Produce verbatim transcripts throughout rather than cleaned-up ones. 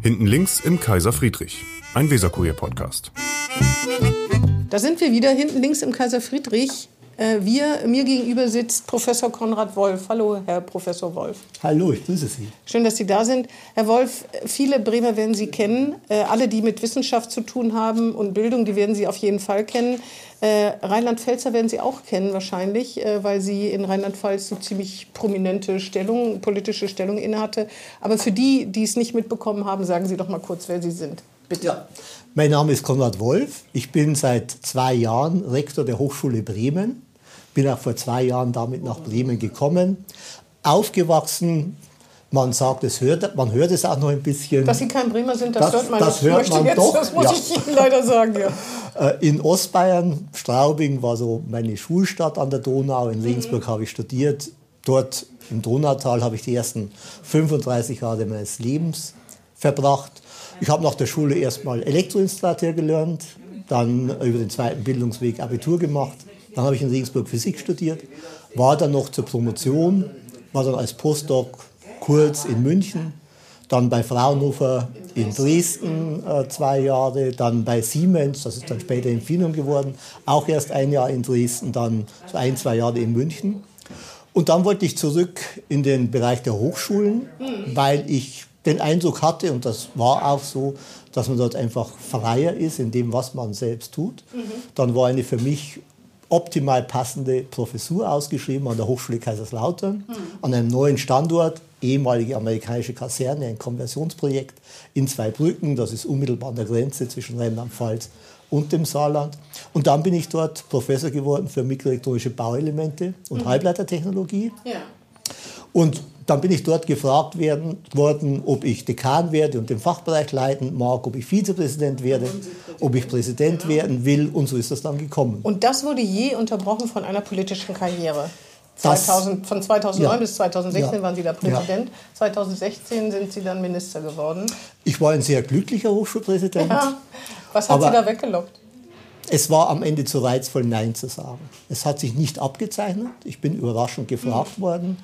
Hinten links im Kaiser Friedrich, ein Weserkurier-Podcast. Da sind wir wieder, hinten links im Kaiser Friedrich. Wir, mir gegenüber sitzt Professor Konrad Wolf. Hallo, Herr Professor Wolf. Hallo, ich grüße Sie. Schön, dass Sie da sind. Herr Wolf, viele Bremer werden Sie kennen. Alle, die mit Wissenschaft zu tun haben und Bildung, die werden Sie auf jeden Fall kennen. Rheinland-Pfälzer werden Sie auch kennen wahrscheinlich, weil sie in Rheinland-Pfalz eine ziemlich prominente Stellung, politische Stellung innehatte. Aber für die, die es nicht mitbekommen haben, sagen Sie doch mal kurz, wer Sie sind. Bitte. Ja. Mein Name ist Konrad Wolf. Ich bin seit zwei Jahren Rektor der Hochschule Bremen. Bin auch vor zwei Jahren damit nach Bremen gekommen. Aufgewachsen, man sagt, es hört, man hört es auch noch ein bisschen. Dass Sie kein Bremer sind, das, das hört man, das hört man jetzt, doch. Das muss ja. ich Ihnen leider sagen. Ja. In Ostbayern, Straubing war so meine Schulstadt an der Donau. In Regensburg mhm. habe ich studiert. Dort im Donautal habe ich die ersten fünfunddreißig Jahre meines Lebens verbracht. Ich habe nach der Schule erstmal Elektroinstallateur gelernt, dann über den zweiten Bildungsweg Abitur gemacht. Dann habe ich in Regensburg Physik studiert, war dann noch zur Promotion, war dann als Postdoc kurz in München, dann bei Fraunhofer in Dresden äh, zwei Jahre, dann bei Siemens, das ist dann später Infineon geworden, auch erst ein Jahr in Dresden, dann so ein, zwei Jahre in München. Und dann wollte ich zurück in den Bereich der Hochschulen, weil ich den Eindruck hatte, und das war auch so, dass man dort einfach freier ist in dem, was man selbst tut. Mhm. Dann war eine für mich optimal passende Professur ausgeschrieben an der Hochschule Kaiserslautern, mhm. an einem neuen Standort, ehemalige amerikanische Kaserne, ein Konversionsprojekt in Zweibrücken, das ist unmittelbar an der Grenze zwischen Rheinland-Pfalz und dem Saarland. Und dann bin ich dort Professor geworden für mikroelektronische Bauelemente und mhm. Halbleitertechnologie. Ja. Und dann bin ich dort gefragt werden, worden, ob ich Dekan werde und den Fachbereich leiten mag, ob ich Vizepräsident werde, ob ich Präsident werden will. Und so ist das dann gekommen. Und das wurde je unterbrochen von einer politischen Karriere? zweitausend, von zweitausendneun ja. bis zweitausendsechzehn ja. waren Sie da Präsident. Ja. zweitausendsechzehn sind Sie dann Minister geworden. Ich war ein sehr glücklicher Hochschulpräsident. Ja. Was hat Sie da weggelockt? Es war am Ende zu reizvoll, Nein zu sagen. Es hat sich nicht abgezeichnet. Ich bin überraschend gefragt mhm. worden.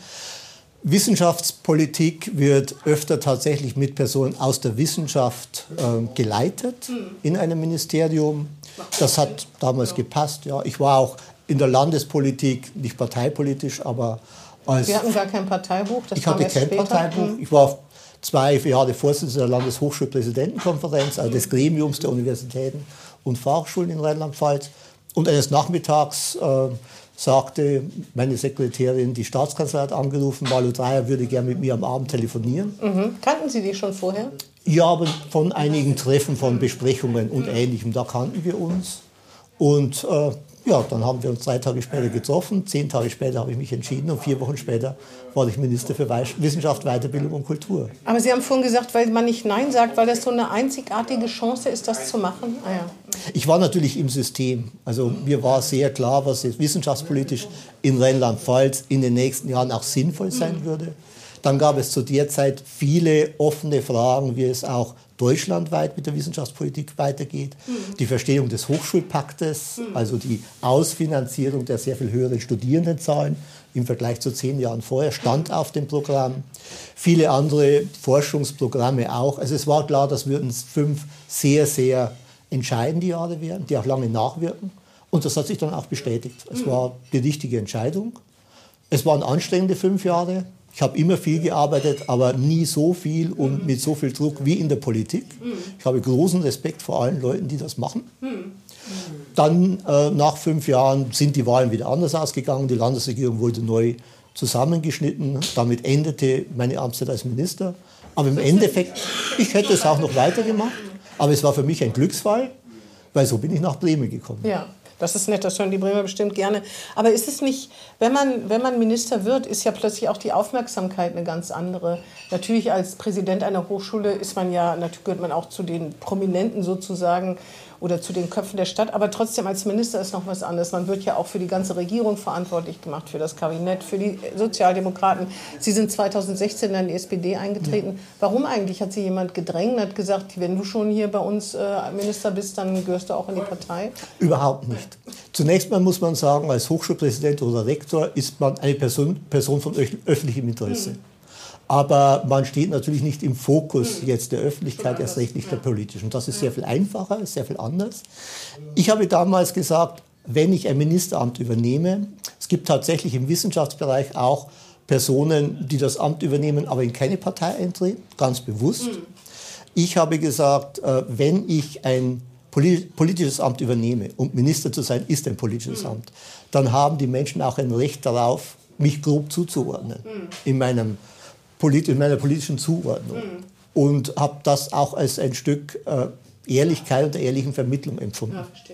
Wissenschaftspolitik wird öfter tatsächlich mit Personen aus der Wissenschaft äh, geleitet in einem Ministerium. Das hat damals gepasst. Ja. Ich war auch in der Landespolitik, nicht parteipolitisch, aber als... Sie hatten gar kein Parteibuch? Das ich hatte kein später. Parteibuch. Ich war zwei Jahre Vorsitzender der Landeshochschulpräsidentenkonferenz, also des Gremiums der Universitäten und Fachschulen in Rheinland-Pfalz. Und eines Nachmittags äh, sagte meine Sekretärin, die Staatskanzlei hat angerufen, Malu Dreyer würde gerne mit mir am Abend telefonieren. Mhm. Kannten Sie die schon vorher? Ja, aber von einigen Treffen, von Besprechungen und Ähnlichem, da kannten wir uns. Und äh, ja, dann haben wir uns drei Tage später getroffen, zehn Tage später habe ich mich entschieden und vier Wochen später war ich Minister für Wissenschaft, Weiterbildung und Kultur. Aber Sie haben vorhin gesagt, weil man nicht Nein sagt, weil das so eine einzigartige Chance ist, das zu machen? Ah, ja. Ich war natürlich im System. Also mir war sehr klar, was jetzt wissenschaftspolitisch in Rheinland-Pfalz in den nächsten Jahren auch sinnvoll sein würde. Dann gab es zu der Zeit viele offene Fragen, wie es auch deutschlandweit mit der Wissenschaftspolitik weitergeht. Mhm. Die Verstehung des Hochschulpaktes, mhm. also die Ausfinanzierung der sehr viel höheren Studierendenzahlen im Vergleich zu zehn Jahren vorher, stand auf dem Programm. Viele andere Forschungsprogramme auch. Also es war klar, das würden fünf sehr, sehr entscheidende Jahre werden, die auch lange nachwirken. Und das hat sich dann auch bestätigt. Es war die richtige Entscheidung. Es waren anstrengende fünf Jahre. Ich habe immer viel gearbeitet, aber nie so viel und mit so viel Druck wie in der Politik. Ich habe großen Respekt vor allen Leuten, die das machen. Dann, äh, nach fünf Jahren, sind die Wahlen wieder anders ausgegangen. Die Landesregierung wurde neu zusammengeschnitten. Damit endete meine Amtszeit als Minister. Aber im Endeffekt, ich hätte es auch noch weitergemacht. Aber es war für mich ein Glücksfall, weil so bin ich nach Bremen gekommen. Ja. Das ist nett, das hören die Bremer bestimmt gerne. Aber ist es nicht, wenn man, wenn man Minister wird, ist ja plötzlich auch die Aufmerksamkeit eine ganz andere. Natürlich als Präsident einer Hochschule ist man ja, natürlich gehört man auch zu den Prominenten sozusagen oder zu den Köpfen der Stadt. Aber trotzdem als Minister ist noch was anderes. Man wird ja auch für die ganze Regierung verantwortlich gemacht, für das Kabinett, für die Sozialdemokraten. Sie sind zweitausendsechzehn in die S P D eingetreten. Ja. Warum eigentlich? Hat Sie jemand gedrängt, hat gesagt, wenn du schon hier bei uns äh, Minister bist, dann gehörst du auch in die Partei? Überhaupt nicht. Zunächst mal muss man sagen, als Hochschulpräsident oder Rektor ist man eine Person, Person von öffentlichem Interesse. Aber man steht natürlich nicht im Fokus jetzt der Öffentlichkeit, erst recht nicht der politischen. Das ist sehr viel einfacher, ist sehr viel anders. Ich habe damals gesagt, wenn ich ein Ministeramt übernehme, es gibt tatsächlich im Wissenschaftsbereich auch Personen, die das Amt übernehmen, aber in keine Partei eintreten, ganz bewusst. Ich habe gesagt, wenn ich ein politisches Amt übernehme, und Minister zu sein ist ein politisches Amt, dann haben die Menschen auch ein Recht darauf, mich grob zuzuordnen in, meinem, in meiner politischen Zuordnung. Und habe das auch als ein Stück Ehrlichkeit und der ehrlichen Vermittlung empfunden. Ja, verstehe.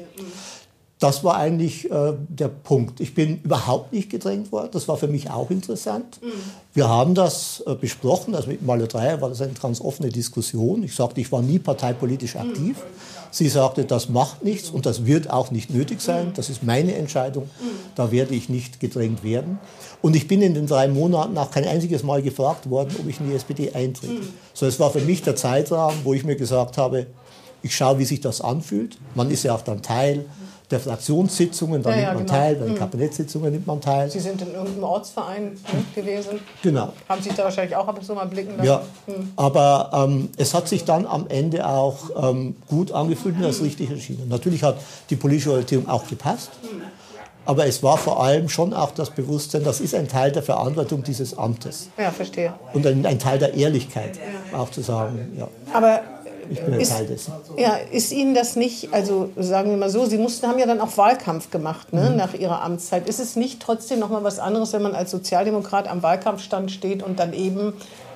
Das war eigentlich äh, der Punkt. Ich bin überhaupt nicht gedrängt worden. Das war für mich auch interessant. Mhm. Wir haben das äh, besprochen. Also mit Malu Dreyer war das eine ganz offene Diskussion. Ich sagte, ich war nie parteipolitisch aktiv. Mhm. Sie sagte, das macht nichts und das wird auch nicht nötig sein. Das ist meine Entscheidung. Mhm. Da werde ich nicht gedrängt werden. Und ich bin in den drei Monaten auch kein einziges Mal gefragt worden, ob ich in die S P D eintrete. Mhm. So, es war für mich der Zeitrahmen, wo ich mir gesagt habe, ich schaue, wie sich das anfühlt. Man ist ja auch dann Teil der Fraktionssitzungen, da ja, nimmt man ja, genau. teil, bei den Kabinettssitzungen nimmt man teil. Sie sind in irgendeinem Ortsverein ne, gewesen. Genau. Haben sich da wahrscheinlich auch ab und zu mal blicken lassen. Ja, hm. aber ähm, es hat sich dann am Ende auch ähm, gut angefühlt und das richtig erschienen. Natürlich hat die politische Orientierung auch gepasst, aber es war vor allem schon auch das Bewusstsein, das ist ein Teil der Verantwortung dieses Amtes. Ja, verstehe. Und ein, ein Teil der Ehrlichkeit, ja. auch zu sagen, ja. Aber ich bin ein ist, Teil dessen. Ja, ist Ihnen das nicht, also sagen wir mal so, Sie mussten, haben ja dann auch Wahlkampf gemacht ne, mhm. nach Ihrer Amtszeit. Ist es nicht trotzdem noch mal was anderes, wenn man als Sozialdemokrat am Wahlkampfstand steht und dann eben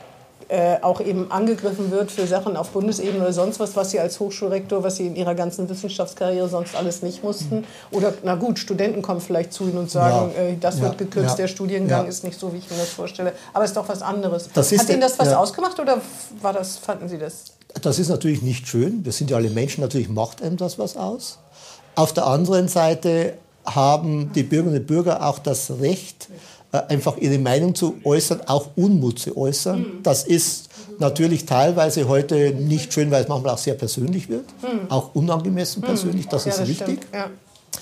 äh, auch eben angegriffen wird für Sachen auf Bundesebene oder sonst was, was Sie als Hochschulrektor, was Sie in Ihrer ganzen Wissenschaftskarriere sonst alles nicht mussten? Oder, na gut, Studenten kommen vielleicht zu Ihnen und sagen, ja. äh, das ja. wird gekürzt, ja. der Studiengang ja. ist nicht so, wie ich mir das vorstelle. Aber es ist doch was anderes. Das ist Hat Ihnen das was ja. ausgemacht oder war das, fanden Sie das? Das ist natürlich nicht schön. Wir sind ja alle Menschen, natürlich macht einem das was aus. Auf der anderen Seite haben die Bürgerinnen und Bürger auch das Recht, einfach ihre Meinung zu äußern, auch Unmut zu äußern. Das ist natürlich teilweise heute nicht schön, weil es manchmal auch sehr persönlich wird, auch unangemessen persönlich, das ist ja, das wichtig. Ja.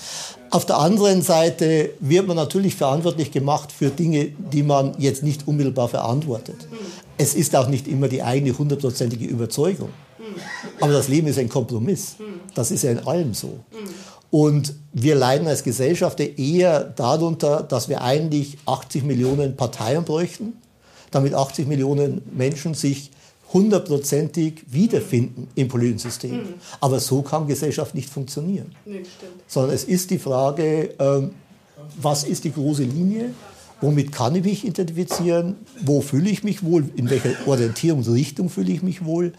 Auf der anderen Seite wird man natürlich verantwortlich gemacht für Dinge, die man jetzt nicht unmittelbar verantwortet. Es ist auch nicht immer die eigene hundertprozentige Überzeugung. Aber das Leben ist ein Kompromiss. Das ist ja in allem so. Und wir leiden als Gesellschaft eher darunter, dass wir eigentlich achtzig Millionen Parteien bräuchten, damit achtzig Millionen Menschen sich hundertprozentig wiederfinden im politischen System. Mhm. Aber so kann Gesellschaft nicht funktionieren. Nee, stimmt. Sondern es ist die Frage, ähm, was ist die große Linie? Womit kann ich mich identifizieren? Wo fühle ich mich wohl? In welcher Orientierungsrichtung fühle ich mich wohl?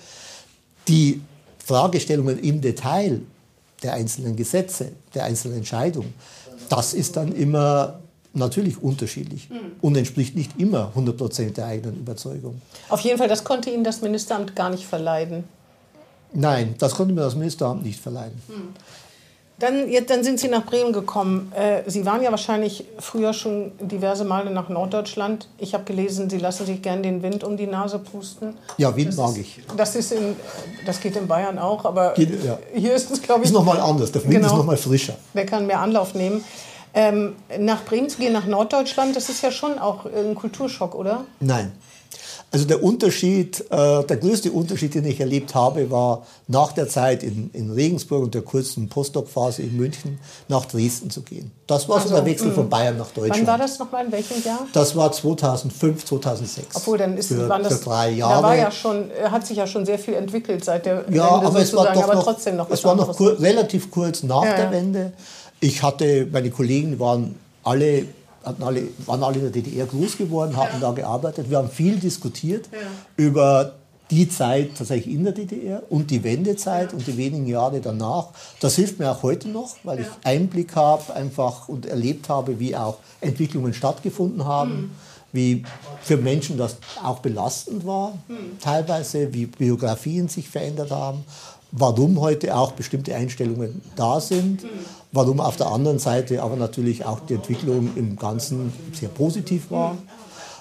Die Fragestellungen im Detail der einzelnen Gesetze, der einzelnen Entscheidungen, das ist dann immer natürlich unterschiedlich und entspricht nicht immer hundert Prozent der eigenen Überzeugung. Auf jeden Fall, das konnte Ihnen das Ministeramt gar nicht verleiden? Nein, das konnte mir das Ministeramt nicht verleiden. Hm. Dann, jetzt, dann sind Sie nach Bremen gekommen. Äh, Sie waren ja wahrscheinlich früher schon diverse Male nach Norddeutschland. Ich habe gelesen, Sie lassen sich gern den Wind um die Nase pusten. Ja, Wind das mag ist, ich. Das, ist in, das geht in Bayern auch, aber geht, ja. hier ist es, glaube ich... Ist noch mal anders, der Wind genau, ist noch mal frischer. Der kann mehr Anlauf nehmen. Ähm, nach Bremen zu gehen, nach Norddeutschland, das ist ja schon auch ein Kulturschock, oder? Nein. Also der Unterschied, äh, der größte Unterschied, den ich erlebt habe, war nach der Zeit in, in Regensburg und der kurzen Postdoc-Phase in München nach Dresden zu gehen. Das war also, so der Wechsel mh. von Bayern nach Deutschland. Wann war das nochmal, in welchem Jahr? Das war zweitausendfünf, zweitausendsechs. Obwohl, dann ist, für, waren das, für drei Jahre. Da war ja schon, hat sich ja schon sehr viel entwickelt seit der ja, Wende aber es war doch aber noch, trotzdem noch was es war noch kur- relativ kurz nach ja, der Wende. Ich hatte, meine Kollegen waren alle, hatten alle, waren alle in der D D R groß geworden, hatten ja. da gearbeitet. Wir haben viel diskutiert ja. über die Zeit tatsächlich in der D D R und die Wendezeit ja. und die wenigen Jahre danach. Das hilft mir auch heute noch, weil ja. ich Einblick habe einfach und erlebt habe, wie auch Entwicklungen stattgefunden haben, mhm. wie für Menschen das auch belastend war, mhm. teilweise, wie Biografien sich verändert haben. Warum heute auch bestimmte Einstellungen da sind, warum auf der anderen Seite aber natürlich auch die Entwicklung im Ganzen sehr positiv war.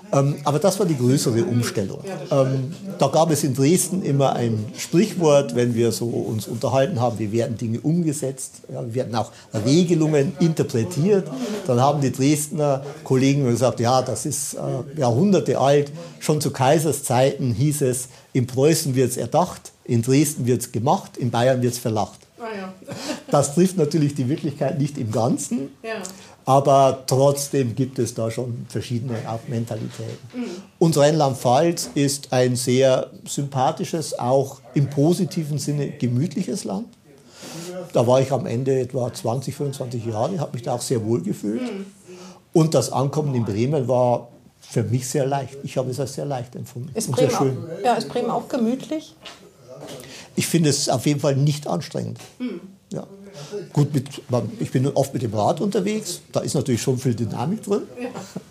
Ähm, aber das war die größere Umstellung. Ähm, da gab es in Dresden immer ein Sprichwort, wenn wir so uns unterhalten haben, wie werden Dinge umgesetzt, ja, wie werden auch Regelungen interpretiert. Dann haben die Dresdner Kollegen gesagt, ja, das ist äh, Jahrhunderte alt. Schon zu Kaisers Zeiten hieß es, in Preußen wird es erdacht, in Dresden wird es gemacht, in Bayern wird es verlacht. Ah, ja. Das trifft natürlich die Wirklichkeit nicht im Ganzen. Ja. Aber trotzdem gibt es da schon verschiedene auch Mentalitäten. Mhm. Und Rheinland-Pfalz ist ein sehr sympathisches, auch im positiven Sinne gemütliches Land. Da war ich am Ende etwa zwanzig, fünfundzwanzig Jahre, habe mich da auch sehr wohl gefühlt. Mhm. Und das Ankommen in Bremen war für mich sehr leicht. Ich habe es als sehr leicht empfunden. Ist Bremen, sehr schön. Auch, ja, ist Bremen auch gemütlich? Ich finde es auf jeden Fall nicht anstrengend. Mhm. Ja. Gut, mit, ich bin oft mit dem Rad unterwegs, da ist natürlich schon viel Dynamik drin. Ja.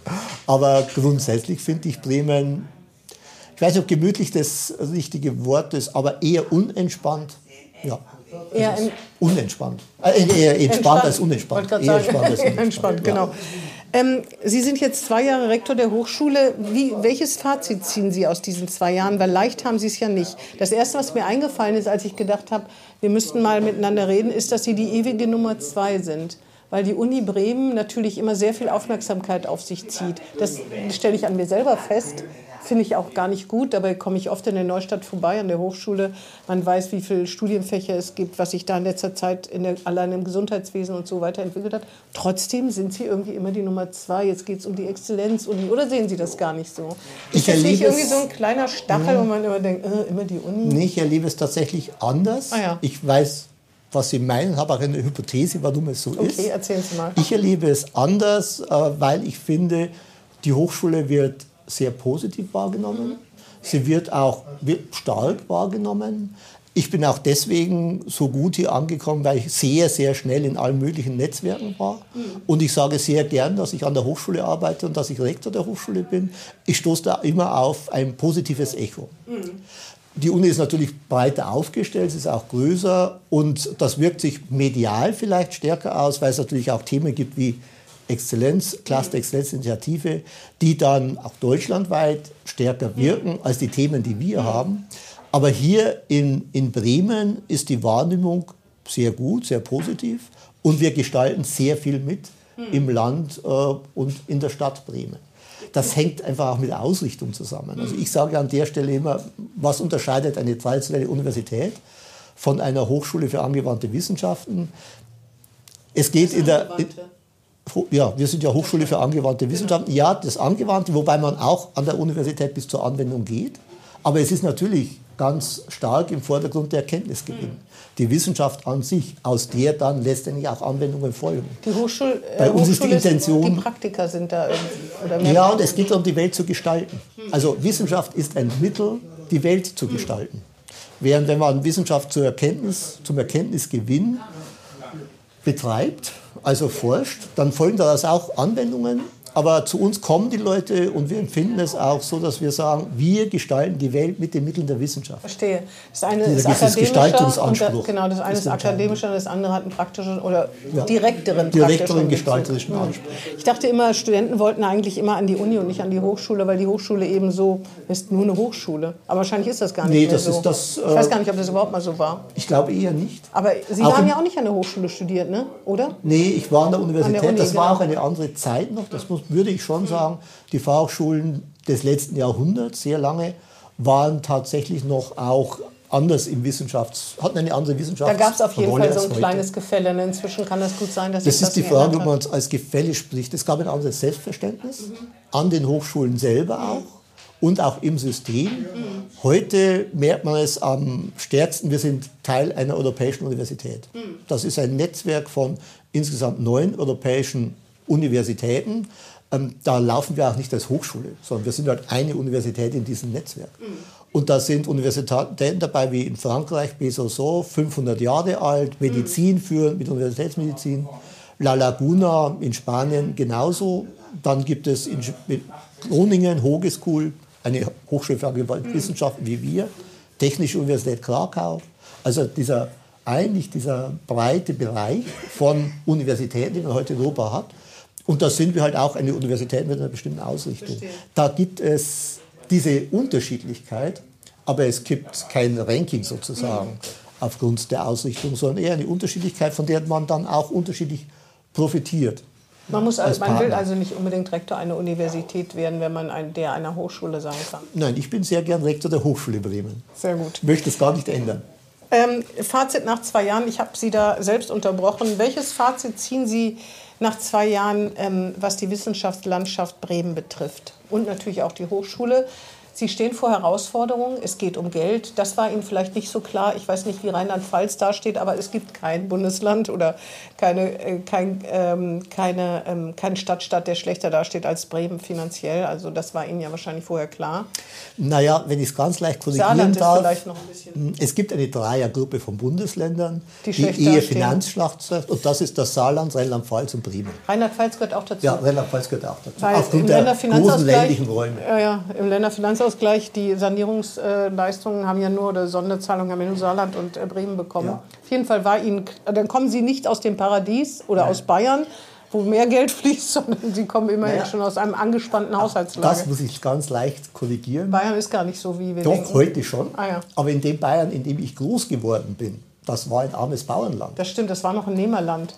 Aber grundsätzlich finde ich Bremen, ich weiß nicht, ob gemütlich das richtige Wort ist, aber eher unentspannt. Ja. Eher unentspannt. Äh, eher entspannt als unentspannt. Eher entspannt als unentspannt, entspannt, genau. Ja. Ähm, Sie sind jetzt zwei Jahre Rektor der Hochschule. Wie, welches Fazit ziehen Sie aus diesen zwei Jahren? Weil leicht haben Sie es ja nicht. Das Erste, was mir eingefallen ist, als ich gedacht habe, wir müssten mal miteinander reden, ist, dass Sie die ewige Nummer zwei sind. Weil die Uni Bremen natürlich immer sehr viel Aufmerksamkeit auf sich zieht. Das stelle ich an mir selber fest. Finde ich auch gar nicht gut. Dabei komme ich oft in der Neustadt vorbei, an der Hochschule. Man weiß, wie viele Studienfächer es gibt, was sich da in letzter Zeit in der, allein im Gesundheitswesen und so weiterentwickelt hat. Trotzdem sind Sie irgendwie immer die Nummer zwei. Jetzt geht es um die Exzellenzuni. Oder sehen Sie das gar nicht so? Ist das nicht irgendwie so ein kleiner Stachel, ja, wo man immer denkt, äh, immer die Uni? Nee, ich erlebe es tatsächlich anders. Ah, ja. Ich weiß, was Sie meinen, habe auch eine Hypothese, warum es so okay, ist. Okay, erzählen Sie mal. Ich erlebe es anders, weil ich finde, die Hochschule wird sehr positiv wahrgenommen. Sie wird auch stark wahrgenommen. Ich bin auch deswegen so gut hier angekommen, weil ich sehr, sehr schnell in allen möglichen Netzwerken war. Und ich sage sehr gern, dass ich an der Hochschule arbeite und dass ich Rektor der Hochschule bin. Ich stoße da immer auf ein positives Echo. Die Uni ist natürlich breiter aufgestellt, sie ist auch größer und das wirkt sich medial vielleicht stärker aus, weil es natürlich auch Themen gibt wie Exzellenz, Cluster Exzellenzinitiative, die dann auch deutschlandweit stärker wirken als die Themen, die wir haben. Aber hier in, in Bremen ist die Wahrnehmung sehr gut, sehr positiv und wir gestalten sehr viel mit im Land äh, und in der Stadt Bremen. Das hängt einfach auch mit der Ausrichtung zusammen. Also ich sage an der Stelle immer, was unterscheidet eine traditionelle Universität von einer Hochschule für angewandte Wissenschaften? Es geht in der... In, Ja, wir sind ja Hochschule für angewandte Wissenschaften. Ja, das Angewandte, wobei man auch an der Universität bis zur Anwendung geht. Aber es ist natürlich ganz stark im Vordergrund der Erkenntnisgewinn. Die Wissenschaft an sich, aus der dann letztendlich auch Anwendungen folgen. Die Hochschule, äh, Bei uns Hochschule ist die Intention... Die Praktiker sind da irgendwie... Oder mehr ja, und es geht darum, die Welt zu gestalten. Also Wissenschaft ist ein Mittel, die Welt zu gestalten. Während wenn man Wissenschaft zur Erkenntnis, zum Erkenntnisgewinn betreibt, also forscht, dann folgen daraus auch Anwendungen. Aber zu uns kommen die Leute und wir empfinden es auch so, dass wir sagen, wir gestalten die Welt mit den Mitteln der Wissenschaft. Verstehe. Das eine Dieser ist akademischer Gestaltungsanspruch. Und da, genau, das eine ist, ist akademischer und das andere hat einen praktischen oder ja. direkteren, direkteren gestalterischen Anspruch. Ich dachte immer, Studenten wollten eigentlich immer an die Uni und nicht an die Hochschule, weil die Hochschule eben so ist, nur eine Hochschule. Aber wahrscheinlich ist das gar nicht nee, mehr das so. Ist das, ich weiß gar nicht, ob das überhaupt mal so war. Ich glaube eher nicht. Aber Sie auch haben ja auch nicht an der Hochschule studiert, ne? Oder? Nee, ich war an der Universität. An der Uni, das war genau. auch eine andere Zeit noch. Das muss, würde ich schon sagen. Die Fachhochschulen des letzten Jahrhunderts, sehr lange, waren tatsächlich noch auch anders im Wissenschafts-, hatten eine andere Wissenschafts-. Da gab es auf jeden Rolle Fall so ein heute. kleines Gefälle. Inzwischen kann das gut sein, dass das sich ist das die Frage, ob hat. man es als Gefälle spricht. Es gab ein anderes Selbstverständnis mhm. an den Hochschulen selber auch und auch im System. Mhm. Heute merkt man es am stärksten, wir sind Teil einer europäischen Universität. Mhm. Das ist ein Netzwerk von insgesamt neun europäischen Universitäten. Da laufen wir auch nicht als Hochschule, sondern wir sind halt eine Universität in diesem Netzwerk. Mhm. Und da sind Universitäten dabei wie in Frankreich, Besançon, fünfhundert Jahre alt, Medizin führend mit Universitätsmedizin, La Laguna in Spanien genauso. Dann gibt es in Groningen, Hoge School, eine Hochschule für angewandte Wissenschaften wie wir, Technische Universität Krakau. Also dieser, eigentlich dieser breite Bereich von Universitäten, die man heute in Europa hat. Und da sind wir halt auch eine Universität mit einer bestimmten Ausrichtung. Verstehe. Da gibt es diese Unterschiedlichkeit, aber es gibt kein Ranking sozusagen mhm. aufgrund der Ausrichtung, sondern eher eine Unterschiedlichkeit, von der man dann auch unterschiedlich profitiert. Man, muss, also, man will also nicht unbedingt Rektor einer Universität werden, wenn man ein, der einer Hochschule sein kann. Nein, ich bin sehr gern Rektor der Hochschule Bremen. Sehr gut. Ich möchte es gar nicht ändern. Ähm, Fazit nach zwei Jahren, ich habe Sie da selbst unterbrochen. Welches Fazit ziehen Sie nach zwei Jahren, ähm, was die Wissenschaftslandschaft Bremen betrifft? Und natürlich auch die Hochschule. Sie stehen vor Herausforderungen, es geht um Geld. Das war Ihnen vielleicht nicht so klar. Ich weiß nicht, wie Rheinland-Pfalz dasteht, aber es gibt kein Bundesland oder keine, äh, kein, ähm, keine, ähm, kein Stadtstaat, der schlechter dasteht als Bremen finanziell. Also das war Ihnen ja wahrscheinlich vorher klar. Naja, wenn ich es ganz leicht korrigieren Saarland darf, ist vielleicht noch ein bisschen. Es gibt eine Dreiergruppe von Bundesländern, die, die eher Finanzschlacht sind. Und das ist das Saarland, Rheinland-Pfalz und Bremen. Rheinland-Pfalz gehört auch dazu. Ja, Rheinland-Pfalz gehört auch dazu. Weil aufgrund der großen ländlichen Räume. Ja, ja, im Länderfinanzausgleich, die Sanierungsleistungen haben ja nur, oder Sonderzahlungen haben ja nur Saarland und Bremen bekommen. Ja. Auf jeden Fall war Ihnen, dann kommen Sie nicht aus dem Paradies oder Nein. aus Bayern, wo mehr Geld fließt, sondern Sie kommen immerhin naja. schon aus einem angespannten Haushaltslage. Das muss ich ganz leicht korrigieren. Bayern ist gar nicht so, wie wir Doch, denken. Doch, heute schon. Ah, ja. Aber in dem Bayern, in dem ich groß geworden bin, das war ein armes Bauernland. Das stimmt, das war noch ein Nehmerland.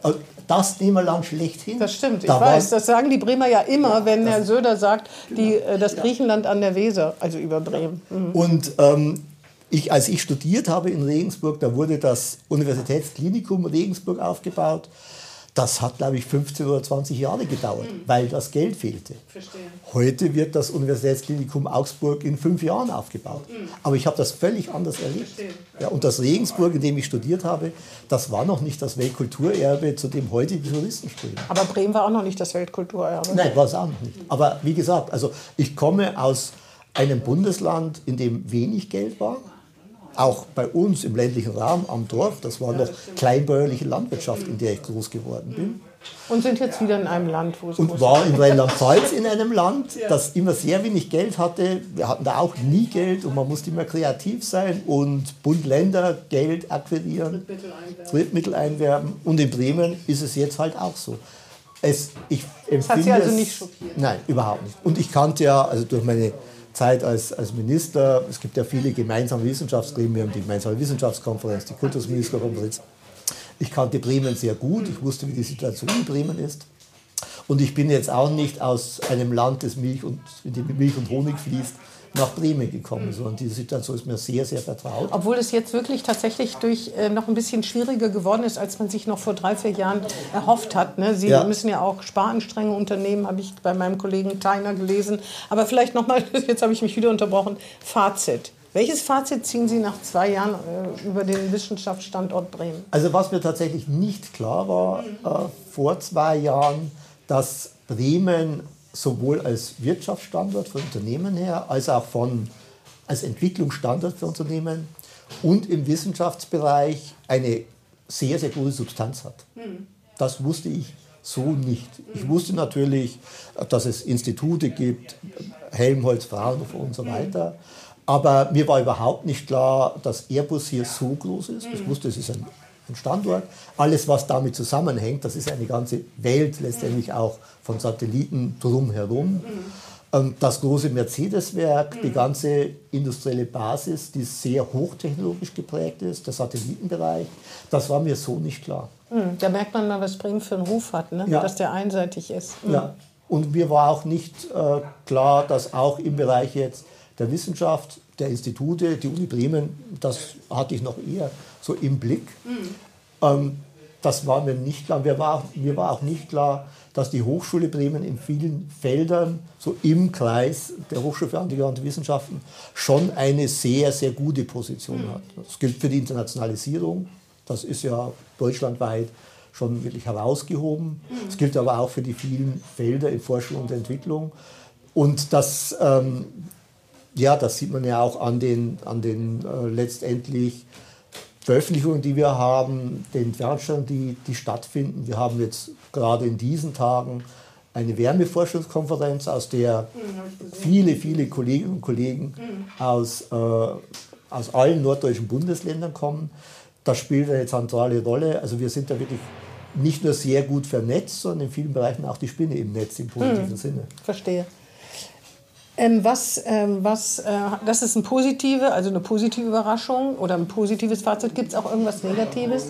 Das Nehmerland schlechthin. Das stimmt, ich da weiß. Das sagen die Bremer ja immer, ja, wenn Herr Söder sagt, genau. die, das Griechenland an der Weser, also über Bremen. Mhm. Und ähm, ich, als ich studiert habe in Regensburg, da wurde das Universitätsklinikum Regensburg aufgebaut. Das hat, glaube ich, fünfzehn oder zwanzig Jahre gedauert, mhm. weil das Geld fehlte. Verstehe. Heute wird das Universitätsklinikum Augsburg in fünf Jahren aufgebaut. Mhm. Aber ich habe das völlig anders erlebt. Ja, und das Regensburg, in dem ich studiert habe, das war noch nicht das Weltkulturerbe, zu dem heute die Touristen strömen. Aber Bremen war auch noch nicht das Weltkulturerbe. Nein, war es auch noch nicht. Aber wie gesagt, also ich komme aus einem Bundesland, in dem wenig Geld war. Auch bei uns im ländlichen Raum am Dorf, das war noch kleinbäuerliche Landwirtschaft, in der ich groß geworden bin. Und sind jetzt wieder in einem Land, wo es Und war in Rheinland-Pfalz in einem Land, das immer sehr wenig Geld hatte. Wir hatten da auch nie Geld und man musste immer kreativ sein und Bund, Länder Geld akquirieren, Drittmittel einwerben. Drittmittel einwerben. Und in Bremen ist es jetzt halt auch so. Es, ich das hat Sie also nicht schockiert? Nein, überhaupt nicht. Und ich kannte ja, also durch meine Zeit als, als Minister, es gibt ja viele gemeinsame Wissenschaftsgremien, die gemeinsame Wissenschaftskonferenz, die Kultusministerkonferenz. Ich kannte Bremen sehr gut, ich wusste, wie die Situation in Bremen ist. Und ich bin jetzt auch nicht aus einem Land, das Milch und, in dem Milch und Honig fließt, nach Bremen gekommen, sondern diese Situation ist mir sehr, sehr vertraut. Obwohl es jetzt wirklich tatsächlich durch äh, noch ein bisschen schwieriger geworden ist, als man sich noch vor drei, vier Jahren erhofft hat. Ne? Sie ja. müssen ja auch Sparanstrengungen unternehmen, habe ich bei meinem Kollegen Theiner gelesen. Aber vielleicht nochmal, jetzt habe ich mich wieder unterbrochen, Fazit. Welches Fazit ziehen Sie nach zwei Jahren äh, über den Wissenschaftsstandort Bremen? Also was mir tatsächlich nicht klar war äh, vor zwei Jahren, dass Bremen sowohl als Wirtschaftsstandort für Unternehmen her, als auch von, als Entwicklungsstandort für Unternehmen und im Wissenschaftsbereich eine sehr, sehr gute Substanz hat. Mhm. Das wusste ich so nicht. Ich wusste natürlich, dass es Institute gibt, Helmholtz, Fraunhofer und so weiter. Aber mir war überhaupt nicht klar, dass Airbus hier so groß ist. Ich wusste, es ist ein ein Standort. Alles, was damit zusammenhängt, das ist eine ganze Welt, letztendlich auch von Satelliten drumherum. Mhm. Das große Mercedes-Werk, mhm. die ganze industrielle Basis, die sehr hochtechnologisch geprägt ist, der Satellitenbereich, das war mir so nicht klar. Mhm. Da merkt man mal, was Bremen für einen Ruf hat, ne? Ja. Dass der einseitig ist. Mhm. Ja. Und mir war auch nicht äh, klar, dass auch im Bereich jetzt der Wissenschaft, der Institute, die Uni Bremen, das hatte ich noch eher so im Blick. Mhm. Ähm, das war mir nicht klar. Mir war, auch, mir war auch nicht klar, dass die Hochschule Bremen in vielen Feldern, so im Kreis der Hochschule für angewandte Wissenschaften, schon eine sehr, sehr gute Position mhm. hat. Das gilt für die Internationalisierung. Das ist ja deutschlandweit schon wirklich herausgehoben. Es mhm. gilt aber auch für die vielen Felder in Forschung und Entwicklung. Und das, ähm, ja, das sieht man ja auch an den, an den äh, letztendlich Veröffentlichungen, die wir haben, den Veranstaltungen, die, die stattfinden. Wir haben jetzt gerade in diesen Tagen eine Wärmeforschungskonferenz, aus der viele, viele Kolleginnen und Kollegen aus, äh, aus allen norddeutschen Bundesländern kommen. Das spielt eine zentrale Rolle. Also wir sind da wirklich nicht nur sehr gut vernetzt, sondern in vielen Bereichen auch die Spinne im Netz im positiven hm. Sinne. Verstehe. Ähm, was, ähm, was, äh, das ist ein positive, also eine positive Überraschung oder ein positives Fazit. Gibt es auch irgendwas Negatives?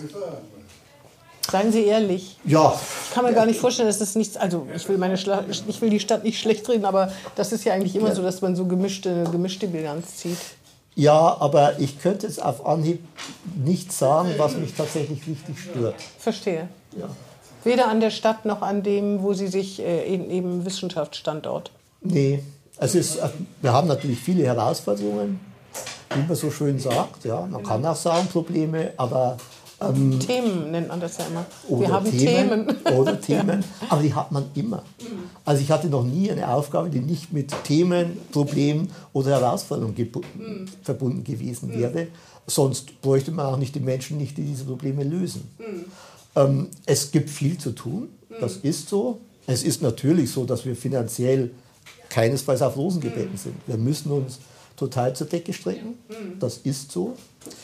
Seien Sie ehrlich. Ja. Ich kann mir gar nicht vorstellen, dass das nichts. Also ich will meine Schla ich will die Stadt nicht schlecht reden, aber das ist ja eigentlich immer ja. so, dass man so gemischte, gemischte Bilanz zieht. Ja, aber ich könnte es auf Anhieb nicht sagen, was mich tatsächlich richtig stört. Verstehe. Ja. Weder an der Stadt noch an dem, wo Sie sich äh, eben Wissenschaftsstandort. Nee. Es ist, wir haben natürlich viele Herausforderungen, wie man so schön sagt. Ja, man kann auch sagen Probleme, aber... Ähm, Themen nennt man das ja immer. Wir haben Themen. Themen. Oder Themen, ja. Aber die hat man immer. Also ich hatte noch nie eine Aufgabe, die nicht mit Themen, Problemen oder Herausforderungen ge mhm. verbunden gewesen wäre. Sonst bräuchte man auch nicht die Menschen, nicht, die diese Probleme lösen. Mhm. Ähm, es gibt viel zu tun, das ist so. Es ist natürlich so, dass wir finanziell keinesfalls auf Rosen gebeten sind. Wir müssen uns total zur Decke strecken. Das ist so.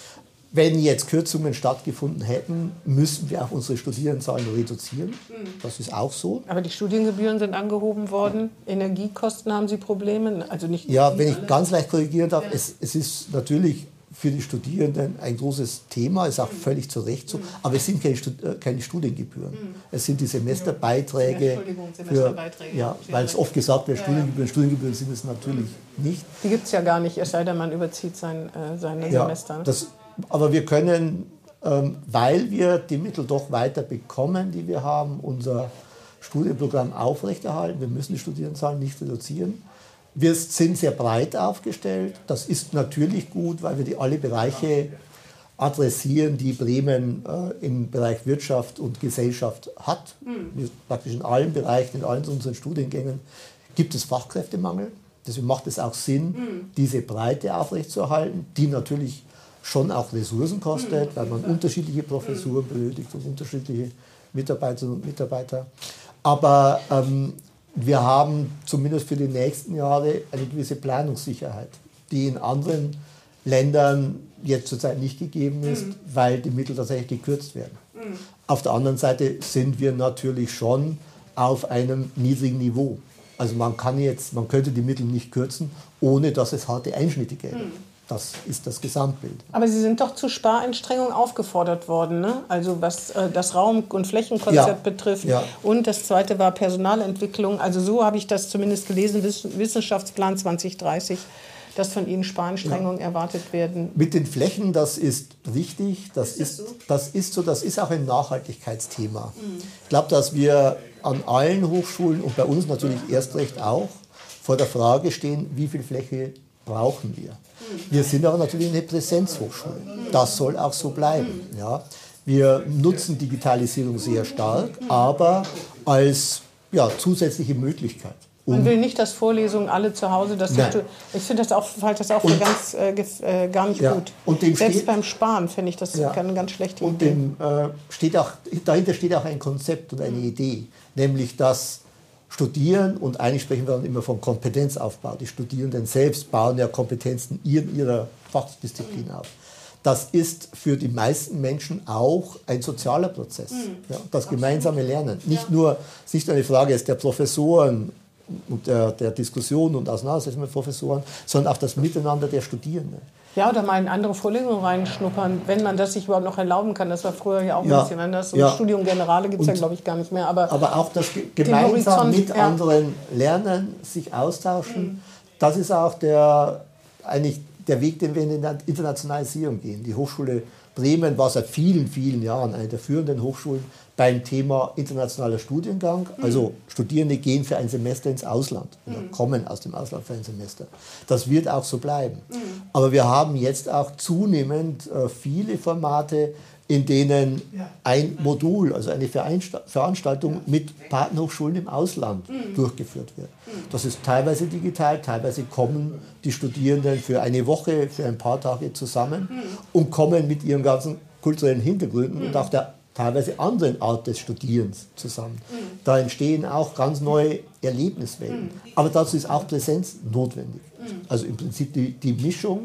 Wenn jetzt Kürzungen stattgefunden hätten, müssten wir auch unsere Studierendenzahlen reduzieren. Das ist auch so. Aber die Studiengebühren sind angehoben worden. Energiekosten haben Sie Probleme? Also nicht ja, wenn ich ganz leicht korrigieren darf, es, es ist natürlich für die Studierenden ein großes Thema, ist auch völlig zu Recht so, aber es sind keine, Stud keine Studiengebühren. Es sind die Semesterbeiträge. Entschuldigung, Semesterbeiträge. Für, ja, weil es oft gesagt wird, Studiengebühren, Studiengebühren sind es natürlich nicht. Die gibt es ja gar nicht, es sei denn, man überzieht sein, äh, seine ja, Semester. Das, aber wir können, ähm, weil wir die Mittel doch weiter bekommen, die wir haben, unser Studienprogramm aufrechterhalten. Wir müssen die Studierendenzahlen nicht reduzieren. Wir sind sehr breit aufgestellt. Das ist natürlich gut, weil wir die alle Bereiche adressieren, die Bremen äh, im Bereich Wirtschaft und Gesellschaft hat. Mhm. Praktisch in allen Bereichen, in allen unseren Studiengängen gibt es Fachkräftemangel. Deswegen macht es auch Sinn, mhm. diese Breite aufrechtzuerhalten, die natürlich schon auch Ressourcen kostet, mhm. weil man unterschiedliche Professuren benötigt und unterschiedliche Mitarbeiterinnen und Mitarbeiter. Aber ähm, wir haben zumindest für die nächsten Jahre eine gewisse Planungssicherheit, die in anderen Ländern jetzt zurzeit nicht gegeben ist, mhm. weil die Mittel tatsächlich gekürzt werden. Mhm. Auf der anderen Seite sind wir natürlich schon auf einem niedrigen Niveau. Also man kann jetzt, man könnte die Mittel nicht kürzen, ohne dass es harte Einschnitte gäbe. Mhm. Das ist das Gesamtbild. Aber Sie sind doch zu Spareinstrengungen aufgefordert worden, ne? Also was äh, das Raum- und Flächenkonzept ja. betrifft. Ja. Und das zweite war Personalentwicklung. Also so habe ich das zumindest gelesen, Wissenschaftsplan zwanzig dreißig, dass von Ihnen Spareinstrengungen ja. erwartet werden. Mit den Flächen, das ist richtig. Das ist, ist, so? das ist so. Das ist auch ein Nachhaltigkeitsthema. Mhm. Ich glaube, dass wir an allen Hochschulen und bei uns natürlich erst recht auch vor der Frage stehen, wie viel Fläche brauchen wir. Wir sind aber natürlich eine Präsenzhochschule. Das soll auch so bleiben. Ja. Wir nutzen Digitalisierung sehr stark, aber als ja, zusätzliche Möglichkeit. Um Man will nicht, dass Vorlesungen alle zu Hause, das ich finde das auch, das auch für ganz, äh, gar nicht ja. gut. Und dem Selbst steht, beim Sparen finde ich das ja. eine ganz schlechte und Idee. Dem, äh, steht auch, dahinter steht auch ein Konzept und eine Idee, nämlich dass Studieren, und eigentlich sprechen wir dann immer von Kompetenzaufbau. Die Studierenden selbst bauen ja Kompetenzen in ihrer Fachdisziplin auf. Das ist für die meisten Menschen auch ein sozialer Prozess. Ja, das gemeinsame Lernen. Nicht nur, es ist nicht eine Frage der Professoren und der, der Diskussion und Auseinandersetzung mit Professoren, sondern auch das Miteinander der Studierenden. Ja, oder mal in andere Vorlesungen reinschnuppern, wenn man das sich überhaupt noch erlauben kann. Das war früher ja auch ja, ein bisschen anders. Und ja. Studium Generale gibt es ja, glaube ich, gar nicht mehr. Aber, aber auch das gemeinsam mit ja. anderen lernen, sich austauschen, mhm. das ist auch der, eigentlich der Weg, den wir in die Internationalisierung gehen. Die Hochschule Bremen war seit vielen, vielen Jahren eine der führenden Hochschulen beim Thema internationaler Studiengang. Also Studierende gehen für ein Semester ins Ausland oder kommen aus dem Ausland für ein Semester. Das wird auch so bleiben. Aber wir haben jetzt auch zunehmend äh, viele Formate, in denen ein Modul, also eine Veranstaltung mit Partnerhochschulen im Ausland durchgeführt wird. Das ist teilweise digital, teilweise kommen die Studierenden für eine Woche, für ein paar Tage zusammen und kommen mit ihren ganzen kulturellen Hintergründen und auch der teilweise anderen Art des Studierens zusammen. Da entstehen auch ganz neue Erlebniswelten. Aber dazu ist auch Präsenz notwendig. Also im Prinzip die, die Mischung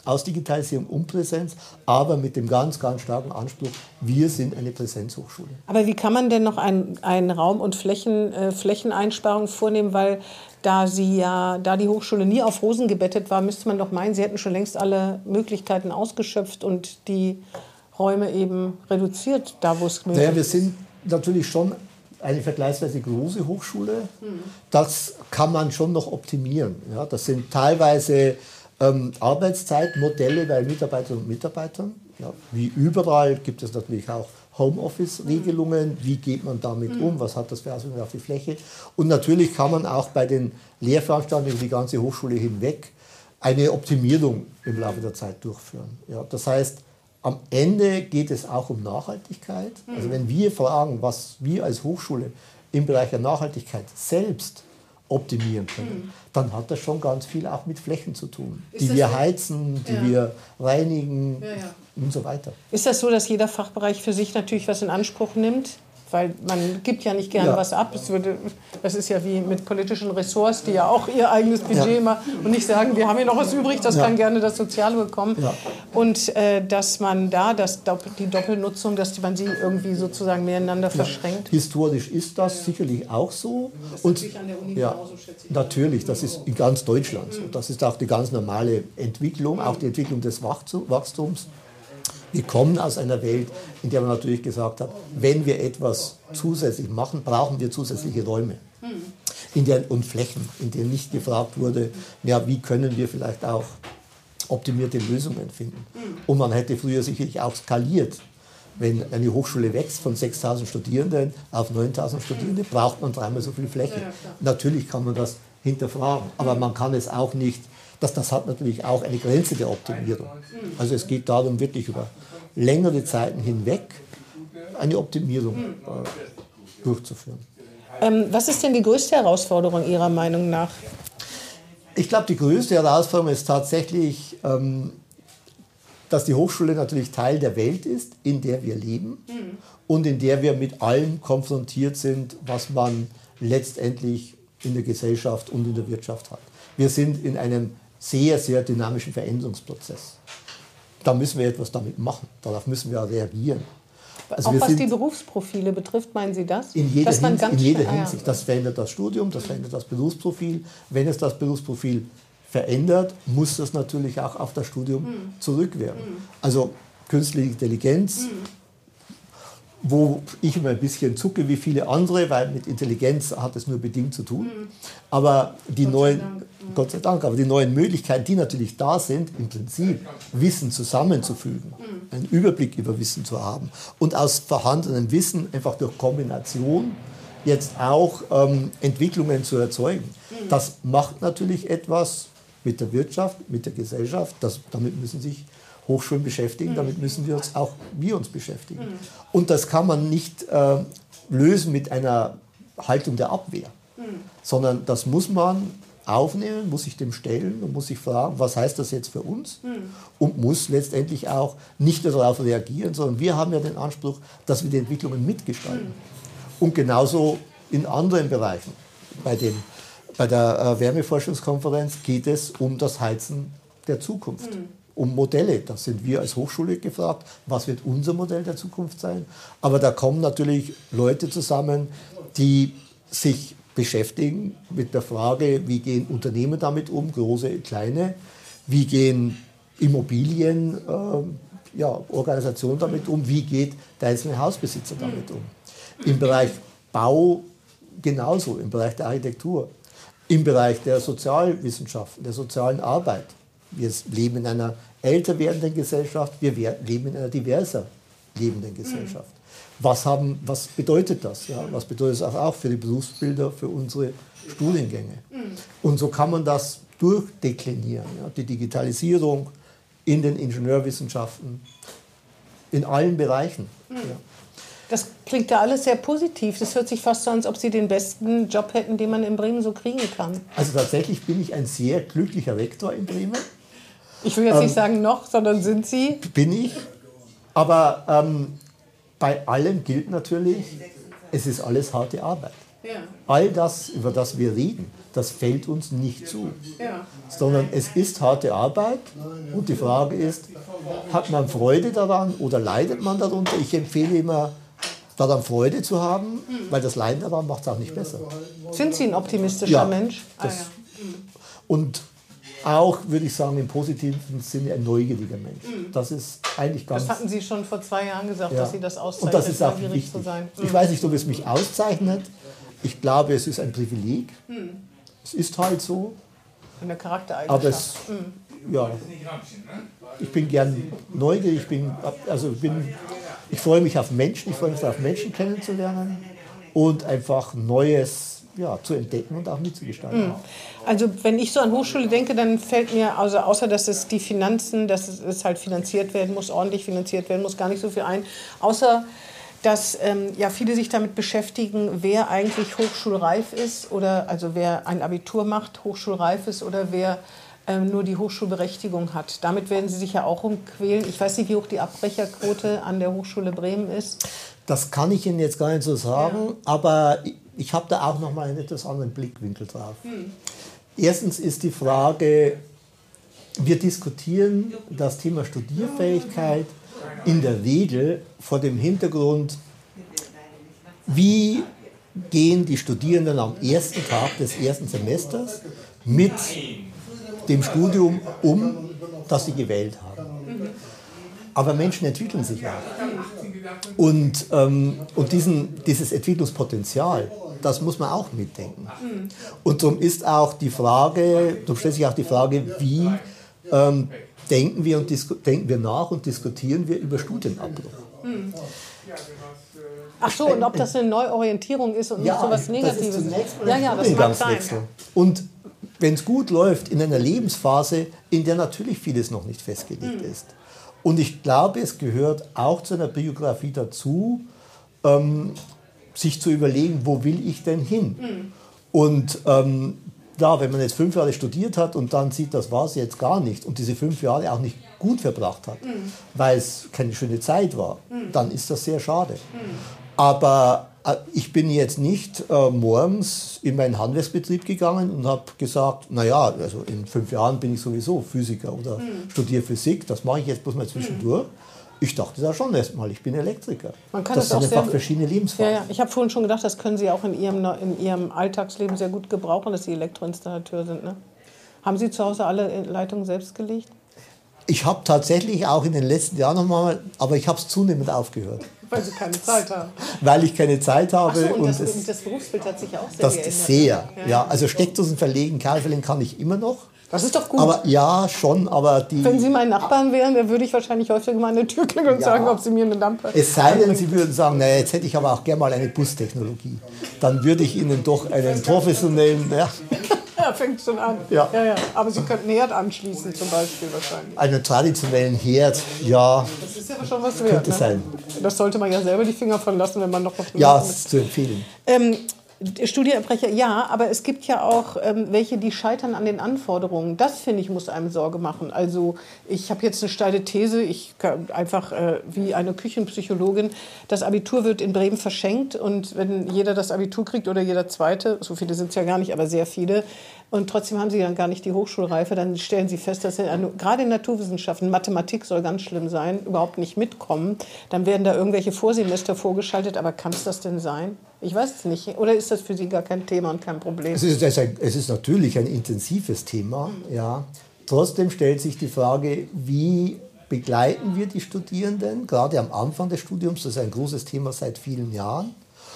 aus Digitalisierung und Präsenz, aber mit dem ganz, ganz starken Anspruch, wir sind eine Präsenzhochschule. Aber wie kann man denn noch einen, einen Raum- und Flächen, äh, Flächeneinsparung vornehmen, weil da sie ja, da die Hochschule nie auf Rosen gebettet war, müsste man doch meinen, sie hätten schon längst alle Möglichkeiten ausgeschöpft und die Räume eben reduziert, da wo es möglich ist. Naja, wir sind natürlich schon eine vergleichsweise große Hochschule. Das kann man schon noch optimieren. Ja, das sind teilweise ähm, Arbeitszeitmodelle bei Mitarbeiterinnen und Mitarbeitern. Ja, wie überall gibt es natürlich auch Homeoffice-Regelungen. Wie geht man damit um? Was hat das für Auswirkungen auf die Fläche? Und natürlich kann man auch bei den Lehrveranstaltungen über die ganze Hochschule hinweg eine Optimierung im Laufe der Zeit durchführen. Ja, das heißt, am Ende geht es auch um Nachhaltigkeit. Also wenn wir fragen, was wir als Hochschule im Bereich der Nachhaltigkeit selbst optimieren können, mhm. dann hat das schon ganz viel auch mit Flächen zu tun, ist die wir so? heizen, die ja. wir reinigen ja, ja. und so weiter. Ist das so, dass jeder Fachbereich für sich natürlich was in Anspruch nimmt? Weil man gibt ja nicht gerne ja. was ab. Das, würde, das ist ja wie mit politischen Ressorts, die ja auch ihr eigenes Budget ja. machen und nicht sagen, wir haben hier noch was übrig, das ja. kann gerne das Soziale bekommen. Ja. Und äh, dass man da das, die Doppelnutzung, dass man sie irgendwie sozusagen miteinander ja. verschränkt. Historisch ist das ja. sicherlich auch so. Das und ist an der Uni ja, genauso, schätze ich. Natürlich, das ist in ganz Deutschland so. Das ist auch die ganz normale Entwicklung, auch die Entwicklung des Wachstums. Wir kommen aus einer Welt, in der man natürlich gesagt hat, wenn wir etwas zusätzlich machen, brauchen wir zusätzliche Räume in der, und Flächen, in denen nicht gefragt wurde, ja, wie können wir vielleicht auch optimierte Lösungen finden. Und man hätte früher sicherlich auch skaliert. Wenn eine Hochschule wächst von sechstausend Studierenden auf neuntausend Studierende, braucht man dreimal so viel Fläche. Natürlich kann man das hinterfragen, aber man kann es auch nicht. Das, das hat natürlich auch eine Grenze der Optimierung. Also es geht darum, wirklich über längere Zeiten hinweg eine Optimierung äh, durchzuführen. Ähm, was ist denn die größte Herausforderung Ihrer Meinung nach? Ich glaube, die größte Herausforderung ist tatsächlich, ähm, dass die Hochschule natürlich Teil der Welt ist, in der wir leben mhm. und in der wir mit allem konfrontiert sind, was man letztendlich in der Gesellschaft und in der Wirtschaft hat. Wir sind in einem sehr, sehr dynamischen Veränderungsprozess. Da müssen wir etwas damit machen. Darauf müssen wir reagieren. Also auch wir was sind die Berufsprofile betrifft, meinen Sie das? In jeder, Dass man Hinsicht, ganz in jeder schnell, Hinsicht. Ah, ja. Das verändert das Studium, das verändert das Berufsprofil. Wenn es das Berufsprofil verändert, muss das natürlich auch auf das Studium mhm. zurückwirken. Mhm. Also künstliche Intelligenz, mhm. wo ich immer ein bisschen zucke wie viele andere, weil mit Intelligenz hat es nur bedingt zu tun. Mhm. Aber die Gott neuen, sei Gott sei Dank, aber die neuen Möglichkeiten, die natürlich da sind, im Prinzip Wissen zusammenzufügen, mhm. einen Überblick über Wissen zu haben und aus vorhandenem Wissen einfach durch Kombination jetzt auch ähm, Entwicklungen zu erzeugen. Mhm. Das macht natürlich etwas mit der Wirtschaft, mit der Gesellschaft. Das, damit müssen sich Hochschulen beschäftigen, damit müssen wir uns auch wir uns beschäftigen. Mhm. Und das kann man nicht äh, lösen mit einer Haltung der Abwehr, mhm. sondern das muss man aufnehmen, muss sich dem stellen und muss sich fragen, was heißt das jetzt für uns? Mhm. Und muss letztendlich auch nicht nur darauf reagieren, sondern wir haben ja den Anspruch, dass wir die Entwicklungen mitgestalten. Mhm. Und genauso in anderen Bereichen. Bei, dem, bei der äh, Wärmeforschungskonferenz geht es um das Heizen der Zukunft. Mhm. Um Modelle. Da sind wir als Hochschule gefragt, was wird unser Modell der Zukunft sein. Aber da kommen natürlich Leute zusammen, die sich beschäftigen mit der Frage, wie gehen Unternehmen damit um, große, kleine, wie gehen Immobilien, äh, ja, Organisationen damit um, wie geht der einzelne Hausbesitzer damit um. Im Bereich Bau genauso, im Bereich der Architektur, im Bereich der Sozialwissenschaften, der sozialen Arbeit. Wir leben in einer älter werdenden Gesellschaft, wir leben in einer diverser lebenden Gesellschaft. Was, haben, was bedeutet das? Ja? Was bedeutet das auch für die Berufsbilder, für unsere Studiengänge? Und so kann man das durchdeklinieren. Ja? Die Digitalisierung in den Ingenieurwissenschaften, in allen Bereichen. Ja. Das klingt ja alles sehr positiv. Das hört sich fast so an, als ob Sie den besten Job hätten, den man in Bremen so kriegen kann. Also tatsächlich bin ich ein sehr glücklicher Rektor in Bremen. Ich will jetzt ähm, nicht sagen noch, sondern sind Sie? Bin ich. Aber ähm, bei allem gilt natürlich, es ist alles harte Arbeit. Ja. All das, über das wir reden, das fällt uns nicht zu. Ja. Sondern es ist harte Arbeit und die Frage ist, hat man Freude daran oder leidet man darunter? Ich empfehle immer, daran Freude zu haben, weil das Leiden daran macht es auch nicht besser. Sind Sie ein optimistischer Ja, Mensch? das, ah, ja. Und auch, würde ich sagen, im positiven Sinne ein neugieriger Mensch. Das ist eigentlich ganz... Das hatten Sie schon vor zwei Jahren gesagt, ja. dass Sie das auszeichnet, und das ist auch neugierig wichtig. zu sein. Ich weiß nicht, ob es mich auszeichnet. Ich glaube, es ist ein Privileg. Hm. Es ist halt so. Eine Charaktereigenschaft. Aber es, hm. ja, ich bin gern neugierig. Ich, bin, also bin, ich freue mich auf Menschen. Ich freue mich darauf, Menschen kennenzulernen und einfach Neues ja, zu entdecken und auch mitzugestalten. Hm. Also wenn ich so an Hochschule denke, dann fällt mir, also außer dass es die Finanzen, dass es halt finanziert werden muss, ordentlich finanziert werden muss, gar nicht so viel ein. Außer dass ähm, ja, viele sich damit beschäftigen, wer eigentlich hochschulreif ist oder also wer ein Abitur macht, hochschulreif ist oder wer ähm, nur die Hochschulberechtigung hat. Damit werden Sie sich ja auch rumquälen. Ich weiß nicht, wie hoch die Abbrecherquote an der Hochschule Bremen ist. Das kann ich Ihnen jetzt gar nicht so sagen, ja. aber ich, ich habe da auch noch mal einen etwas anderen Blickwinkel drauf. Hm. Erstens ist die Frage, wir diskutieren das Thema Studierfähigkeit in der Regel vor dem Hintergrund, wie gehen die Studierenden am ersten Tag des ersten Semesters mit dem Studium um, das sie gewählt haben. Aber Menschen entwickeln sich auch. Und, ähm, und diesen, dieses Entwicklungspotenzial, das muss man auch mitdenken. Und darum ist auch die Frage, darum stellt sich auch die Frage, wie ähm, denken wir, und denken wir nach und diskutieren wir über Studienabbruch. Ach so, und ob das eine Neuorientierung ist und ja, nicht so was Negatives. Das ist zunächst mal ja, ja, das mag sein. Und wenn es gut läuft, in einer Lebensphase, in der natürlich vieles noch nicht festgelegt mhm. ist. Und ich glaube, es gehört auch zu einer Biografie dazu, ähm, sich zu überlegen, wo will ich denn hin? Mhm. Und ähm, ja, wenn man jetzt fünf Jahre studiert hat und dann sieht, das war es jetzt gar nicht und diese fünf Jahre auch nicht gut verbracht hat, mhm. weil es keine schöne Zeit war, mhm. dann ist das sehr schade. Mhm. Aber äh, ich bin jetzt nicht äh, morgens in meinen Handwerksbetrieb gegangen und habe gesagt, naja, also in fünf Jahren bin ich sowieso Physiker oder mhm. studiere Physik, das mache ich jetzt bloß mal zwischendurch. Mhm. Ich dachte da schon erstmal, ich bin Elektriker. Man kann das das sind auch einfach verschiedene Lebensphasen. Ja, ja. Ich habe vorhin schon gedacht, das können Sie auch in Ihrem, in Ihrem Alltagsleben sehr gut gebrauchen, dass Sie Elektroinstallateur sind. Ne? Haben Sie zu Hause alle Leitungen selbst gelegt? Ich habe tatsächlich auch in den letzten Jahren nochmal, aber ich habe es zunehmend aufgehört. Weil Sie keine Zeit haben. Weil ich keine Zeit habe. Ach so, und, und das, es, das Berufsbild hat sich ja auch sehr das geändert. Sehr, ja. ja. Also Steckdosen verlegen, Kabel verlegen kann ich immer noch. Das ist doch gut. Aber ja, schon, aber die... Wenn Sie mein Nachbarn wären, dann würde ich wahrscheinlich häufiger mal an die Tür klingeln und ja. sagen, ob Sie mir eine Lampe... Es sei denn, Sie würden sagen, naja, jetzt hätte ich aber auch gerne mal eine Bustechnologie. Dann würde ich Ihnen doch einen professionellen... Ja, ja fängt schon an. Ja. Ja, ja. Aber Sie könnten Herd anschließen zum Beispiel wahrscheinlich. Einen traditionellen Herd, ja... Das ist ja schon was wert. Könnte ne? sein. Das sollte man ja selber die Finger von lassen, wenn man noch... Auf ja, das ist zu empfehlen. Ähm, Studienabbrecher, ja, aber es gibt ja auch ähm, welche, die scheitern an den Anforderungen. Das, finde ich, muss einem Sorge machen. Also ich habe jetzt eine steile These, ich einfach äh, wie eine Küchenpsychologin, das Abitur wird in Bremen verschenkt und wenn jeder das Abitur kriegt oder jeder Zweite, so viele sind es ja gar nicht, aber sehr viele, und trotzdem haben sie dann gar nicht die Hochschulreife, dann stellen sie fest, dass sie gerade in Naturwissenschaften, Mathematik soll ganz schlimm sein, überhaupt nicht mitkommen. Dann werden da irgendwelche Vorsemester vorgeschaltet, aber kann es das denn sein? Ich weiß es nicht. Oder ist das für Sie gar kein Thema und kein Problem? Es ist, es ist natürlich ein intensives Thema. Ja. Trotzdem stellt sich die Frage, wie begleiten wir die Studierenden, gerade am Anfang des Studiums, das ist ein großes Thema seit vielen Jahren.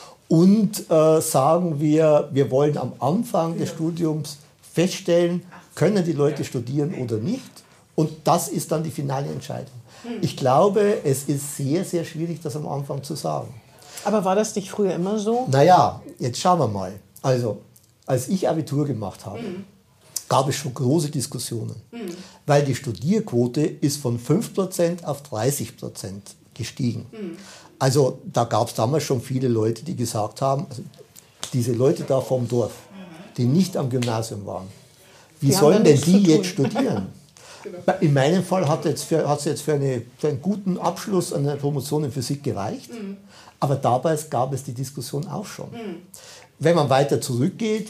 Und äh, sagen wir, wir wollen am Anfang des Studiums feststellen, können die Leute studieren oder nicht. Und das ist dann die finale Entscheidung. Ich glaube, es ist sehr, sehr schwierig, das am Anfang zu sagen. Aber war das nicht früher immer so? Naja, jetzt schauen wir mal. Also, als ich Abitur gemacht habe, mhm. gab es schon große Diskussionen. Mhm. Weil die Studierquote ist von fünf Prozent auf dreißig Prozent gestiegen. Mhm. Also da gab es damals schon viele Leute, die gesagt haben, also diese Leute da vom Dorf, die nicht am Gymnasium waren, wie die sollen denn die jetzt studieren? Genau. In meinem Fall hat es jetzt, jetzt für, eine, für einen guten Abschluss an einer Promotion in Physik gereicht, mhm. aber dabei gab es die Diskussion auch schon. Mhm. Wenn man weiter zurückgeht,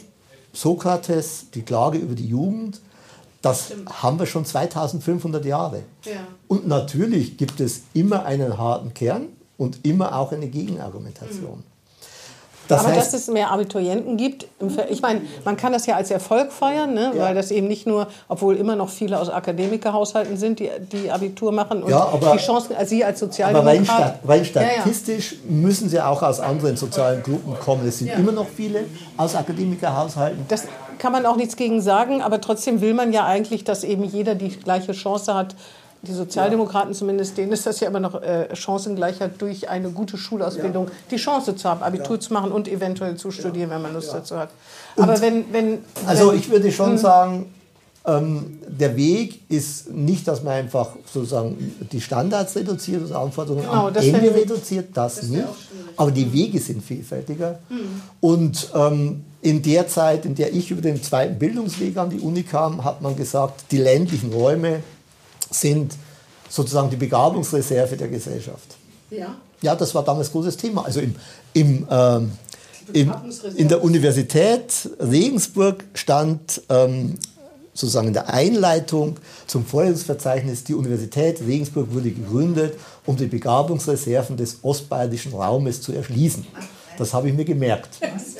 Sokrates, die Klage über die Jugend, das Stimmt. haben wir schon zweitausendfünfhundert Jahre. Ja. Und natürlich gibt es immer einen harten Kern und immer auch eine Gegenargumentation. Mhm. Das Aber heißt, dass es mehr Abiturienten gibt, ich meine, man kann das ja als Erfolg feiern, ne? Ja. Weil das eben nicht nur, obwohl immer noch viele aus Akademikerhaushalten sind, die, die Abitur machen und ja, aber, die Chancen, also Sie als Sozialdemokrat... Aber rein, rein statistisch ja, ja. müssen sie auch aus anderen sozialen Gruppen kommen. Es sind ja. immer noch viele aus Akademikerhaushalten. Das kann man auch nichts gegen sagen, aber trotzdem will man ja eigentlich, dass eben jeder die gleiche Chance hat. Die Sozialdemokraten ja. zumindest, denen ist das ja immer noch äh, Chancengleichheit durch eine gute Schulausbildung, ja. die Chance zu haben, Abitur ja. zu machen und eventuell zu studieren, wenn man Lust ja. dazu hat. Aber und wenn, wenn, Also wenn, ich würde schon sagen, ähm, der Weg ist nicht, dass man einfach sozusagen die Standards reduziert, also Anforderungen genau, am Ende reduziert, das, das nicht. Aber die Wege sind vielfältiger. Mhm. Und ähm, in der Zeit, in der ich über den zweiten Bildungsweg an die Uni kam, hat man gesagt, die ländlichen Räume sind sozusagen die Begabungsreserve der Gesellschaft. Ja, ja, das war damals ein großes Thema. Also im, im, ähm, im, in der Universität Regensburg stand ähm, sozusagen in der Einleitung zum Vorlesungsverzeichnis, die Universität Regensburg wurde gegründet, um die Begabungsreserven des ostbayerischen Raumes zu erschließen. Das habe ich mir gemerkt.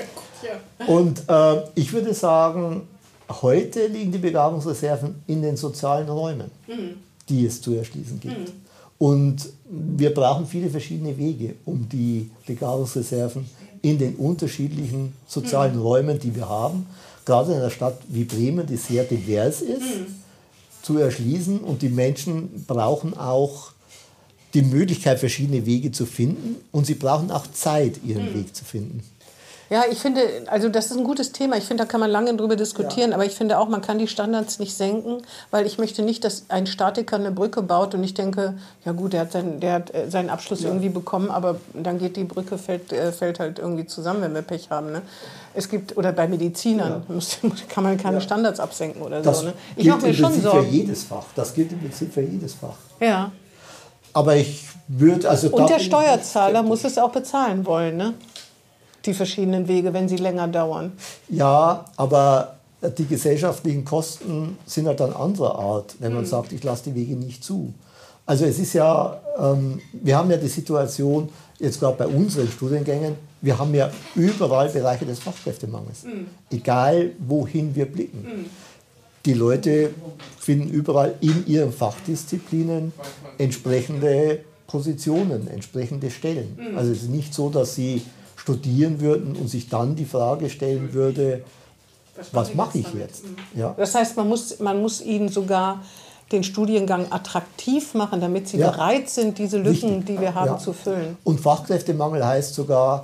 Und äh, ich würde sagen, heute liegen die Begabungsreserven in den sozialen Räumen, mhm. die es zu erschließen gibt. Mhm. Und wir brauchen viele verschiedene Wege, um die Begabungsreserven in den unterschiedlichen sozialen mhm. Räumen, die wir haben, gerade in einer Stadt wie Bremen, die sehr divers ist, mhm. zu erschließen. Und die Menschen brauchen auch die Möglichkeit, verschiedene Wege zu finden. Und sie brauchen auch Zeit, ihren mhm. Weg zu finden. Ja, ich finde, also das ist ein gutes Thema. Ich finde, da kann man lange drüber diskutieren. Ja. Aber ich finde auch, man kann die Standards nicht senken, weil ich möchte nicht, dass ein Statiker eine Brücke baut und ich denke, ja gut, der hat seinen, der hat seinen Abschluss ja. irgendwie bekommen, aber dann geht die Brücke, fällt, äh, fällt halt irgendwie zusammen, wenn wir Pech haben. Ne? Es gibt, oder bei Medizinern ja. muss, kann man keine ja. Standards absenken oder das so. Ne? Ich mache mir schon Sorgen. Für jedes Fach. Das gilt im Prinzip für jedes Fach. Ja. Aber ich würde, also und der Steuerzahler muss es auch bezahlen wollen, ne? Die verschiedenen Wege, wenn sie länger dauern. Ja, aber die gesellschaftlichen Kosten sind halt dann anderer Art, wenn man mhm. sagt, ich lasse die Wege nicht zu. Also es ist ja, ähm, wir haben ja die Situation, jetzt gerade bei unseren Studiengängen, wir haben ja überall Bereiche des Fachkräftemangels. Mhm. Egal, wohin wir blicken. Mhm. Die Leute finden überall in ihren Fachdisziplinen entsprechende Positionen, entsprechende Stellen. Mhm. Also es ist nicht so, dass sie studieren würden und sich dann die Frage stellen würde, was, was mache ich jetzt? Ja. Das heißt, man muss, man muss ihnen sogar den Studiengang attraktiv machen, damit sie ja. bereit sind, diese Lücken, Richtig. die wir haben, ja. zu füllen. Und Fachkräftemangel heißt sogar,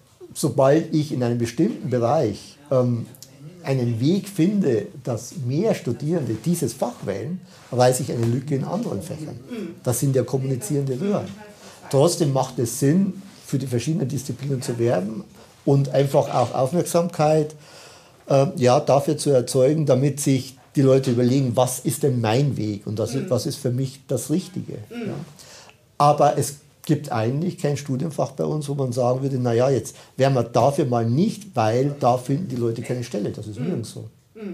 sobald ich in einem bestimmten Bereich ähm, einen Weg finde, dass mehr Studierende dieses Fach wählen, reiße ich eine Lücke in anderen Fächern. Das sind ja kommunizierende Röhren. Trotzdem macht es Sinn, für die verschiedenen Disziplinen zu werben und einfach auch Aufmerksamkeit äh, ja, dafür zu erzeugen, damit sich die Leute überlegen, was ist denn mein Weg und das ist, was ist für mich das Richtige. Mhm. Ja. Aber es gibt eigentlich kein Studienfach bei uns, wo man sagen würde, naja, jetzt wären wir dafür mal nicht, weil da finden die Leute keine Stelle. Das ist mhm. nirgends so. Mhm.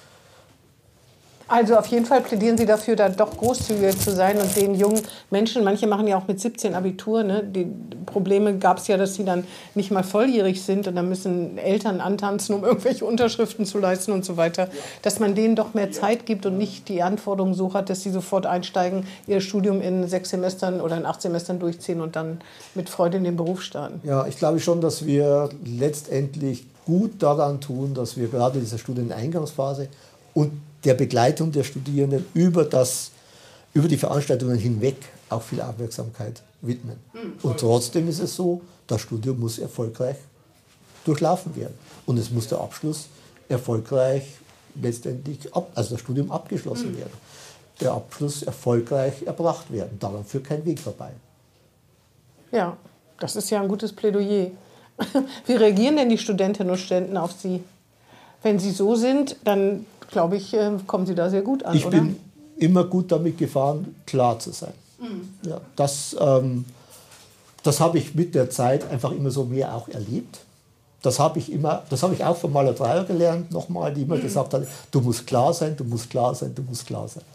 Also auf jeden Fall plädieren Sie dafür, da doch großzügiger zu sein und den jungen Menschen, manche machen ja auch mit siebzehn Abitur, ne? Die Probleme gab es ja, dass sie dann nicht mal volljährig sind und dann müssen Eltern antanzen, um irgendwelche Unterschriften zu leisten und so weiter, dass man denen doch mehr Zeit gibt und nicht die Anforderungen so hat, dass sie sofort einsteigen, ihr Studium in sechs Semestern oder in acht Semestern durchziehen und dann mit Freude in den Beruf starten. Ja, ich glaube schon, dass wir letztendlich gut daran tun, dass wir gerade in dieser Studieneingangsphase und der Begleitung der Studierenden über, das, über die Veranstaltungen hinweg auch viel Aufmerksamkeit widmen. Und trotzdem ist es so, das Studium muss erfolgreich durchlaufen werden. Und es muss der Abschluss erfolgreich letztendlich, ab, also das Studium abgeschlossen werden. Der Abschluss erfolgreich erbracht werden. Daran führt kein Weg vorbei. Ja, das ist ja ein gutes Plädoyer. Wie reagieren denn die Studentinnen und Studenten auf Sie? Wenn Sie so sind, dann glaube ich, kommen Sie da sehr gut an, ich oder? Ich bin immer gut damit gefahren, klar zu sein. Mhm. Ja, das ähm, das habe ich mit der Zeit einfach immer so mehr auch erlebt. Das habe ich immer, das habe ich auch von Maler Dreyer gelernt, nochmal, die immer mhm. gesagt hat, du musst klar sein, du musst klar sein, du musst klar sein.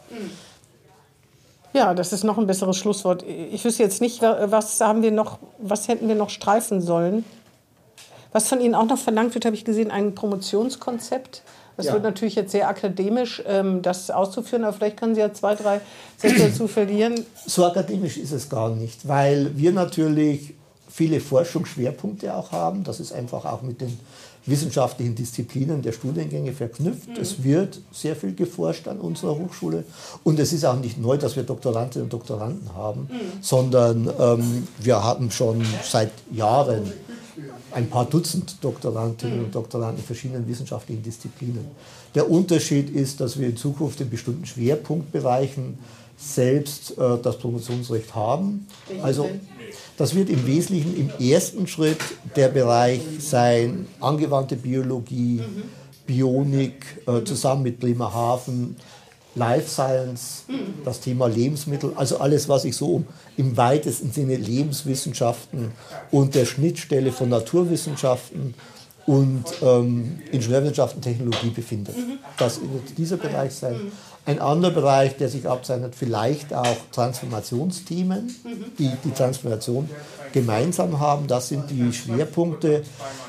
Ja, das ist noch ein besseres Schlusswort. Ich wüsste jetzt nicht, was haben wir noch, was hätten wir noch streifen sollen. Was von Ihnen auch noch verlangt wird, habe ich gesehen, ein Promotionskonzept. Das ja. wird natürlich jetzt sehr akademisch, ähm, das auszuführen, aber vielleicht können Sie ja zwei, drei Sätze dazu verlieren. So akademisch ist es gar nicht, weil wir natürlich viele Forschungsschwerpunkte auch haben. Das ist einfach auch mit den wissenschaftlichen Disziplinen der Studiengänge verknüpft. Mhm. Es wird sehr viel geforscht an unserer Hochschule. Und es ist auch nicht neu, dass wir Doktorandinnen und Doktoranden haben, mhm. sondern ähm, wir hatten schon seit Jahren ein paar Dutzend Doktorandinnen und Doktoranden in verschiedenen wissenschaftlichen Disziplinen. Der Unterschied ist, dass wir in Zukunft in bestimmten Schwerpunktbereichen selbst äh, das Promotionsrecht haben. Also das wird im Wesentlichen im ersten Schritt der Bereich sein, angewandte Biologie, mhm. Bionik, äh, zusammen mit Bremerhaven, Life Science, mhm. das Thema Lebensmittel, also alles, was sich so im weitesten Sinne Lebenswissenschaften und der Schnittstelle von Naturwissenschaften und ähm, Ingenieurwissenschaften, Technologie befindet. Mhm. Das wird dieser Bereich sein. Mhm. Ein anderer Bereich, der sich abzeichnet, vielleicht auch Transformationsthemen, mhm. die die Transformation gemeinsam haben. Das sind die Schwerpunkte.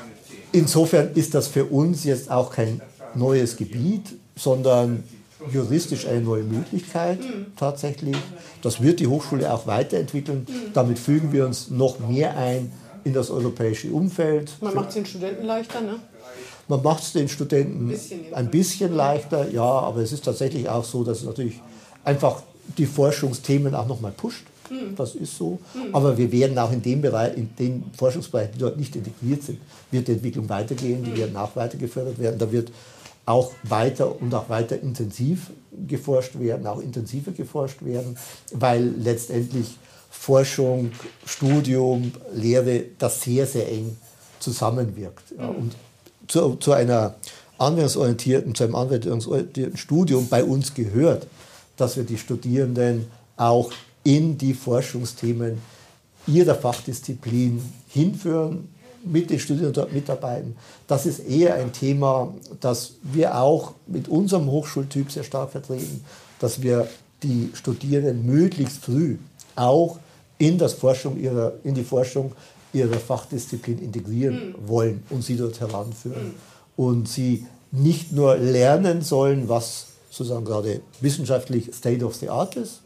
Insofern ist das für uns jetzt auch kein neues Gebiet, sondern juristisch eine neue Möglichkeit tatsächlich. Das wird die Hochschule auch weiterentwickeln. Damit fügen wir uns noch mehr ein in das europäische Umfeld. Man macht es den Studenten leichter, ne? Man macht es den Studenten ein bisschen, ein bisschen leichter, ja, aber es ist tatsächlich auch so, dass es natürlich einfach die Forschungsthemen auch nochmal pusht. Mhm. Das ist so. Mhm. Aber wir werden auch in dem Bereich, in den Forschungsbereichen, die dort nicht integriert sind, wird die Entwicklung weitergehen, die mhm. werden auch weiter gefördert werden. Da wird auch weiter und auch weiter intensiv geforscht werden, auch intensiver geforscht werden, weil letztendlich Forschung, Studium, Lehre, das sehr, sehr eng zusammenwirkt. Ja, und zu, zu einer anwendungsorientierten, zu einem anwendungsorientierten Studium bei uns gehört, dass wir die Studierenden auch in die Forschungsthemen ihrer Fachdisziplin hinführen, mit den Studierenden dort mitarbeiten. Das ist eher ein Thema, das wir auch mit unserem Hochschultyp sehr stark vertreten, dass wir die Studierenden möglichst früh auch in, das Forschung ihrer, in die Forschung ihrer Fachdisziplin integrieren mhm. wollen und sie dort heranführen. Mhm. Und sie nicht nur lernen sollen, was sozusagen gerade wissenschaftlich State of the Art ist,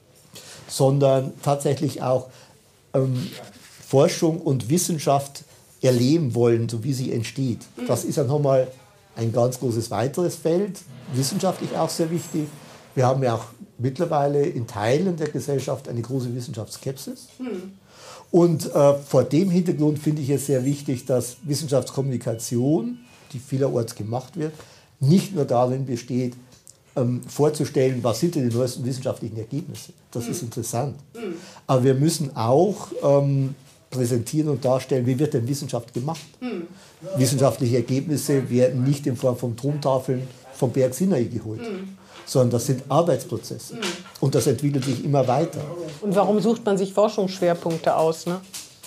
sondern tatsächlich auch ähm, Forschung und Wissenschaft erleben wollen, so wie sie entsteht. Das ist ja nochmal ein ganz großes weiteres Feld, wissenschaftlich auch sehr wichtig. Wir haben ja auch mittlerweile in Teilen der Gesellschaft eine große Wissenschaftsskepsis. Und äh, vor dem Hintergrund finde ich es sehr wichtig, dass Wissenschaftskommunikation, die vielerorts gemacht wird, nicht nur darin besteht, ähm, vorzustellen, was sind denn die neuesten wissenschaftlichen Ergebnisse. Das ist interessant. Aber wir müssen auch ähm, präsentieren und darstellen, wie wird denn Wissenschaft gemacht. Hm. Wissenschaftliche Ergebnisse werden nicht in Form von Tontafeln vom Berg Sinai geholt, hm. sondern das sind Arbeitsprozesse. Hm. Und das entwickelt sich immer weiter. Und warum sucht man sich Forschungsschwerpunkte aus? Ne?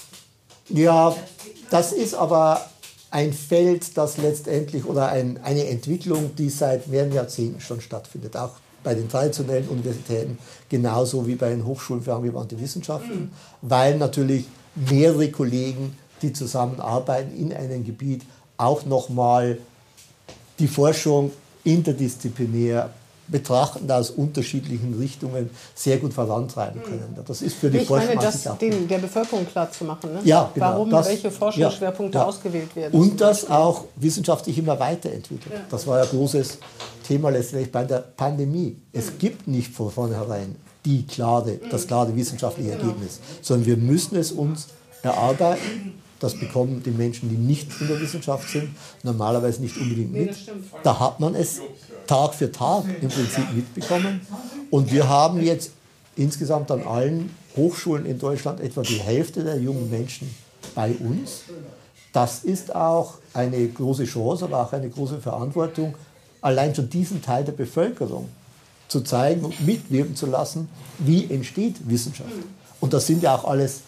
Ja, das ist aber ein Feld, das letztendlich, oder ein, eine Entwicklung, die seit mehreren Jahrzehnten schon stattfindet, auch bei den traditionellen Universitäten, genauso wie bei den Hochschulen für angewandte Wissenschaften, hm. weil natürlich mehrere Kollegen, die zusammenarbeiten in einem Gebiet, auch nochmal die Forschung interdisziplinär betrachten, aus unterschiedlichen Richtungen sehr gut vorantreiben können. Das ist für die ich Forschung meine, das den, der Bevölkerung klar zu machen, ne? Ja, genau, warum das, welche Forschungsschwerpunkte ja, ja. ausgewählt werden. Und das auch wissenschaftlich immer weiterentwickelt. Ja. Das war ja ein großes Thema letztendlich bei der Pandemie. Es mhm. gibt nicht von vornherein die klare, das klare wissenschaftliche Ergebnis, sondern wir müssen es uns erarbeiten. Das bekommen die Menschen, die nicht in der Wissenschaft sind, normalerweise nicht unbedingt mit. Da hat man es Tag für Tag im Prinzip mitbekommen. Und wir haben jetzt insgesamt an allen Hochschulen in Deutschland etwa die Hälfte der jungen Menschen bei uns. Das ist auch eine große Chance, aber auch eine große Verantwortung, allein schon diesen Teil der Bevölkerung zu zeigen und mitwirken zu lassen, wie entsteht Wissenschaft. Und das sind ja auch alles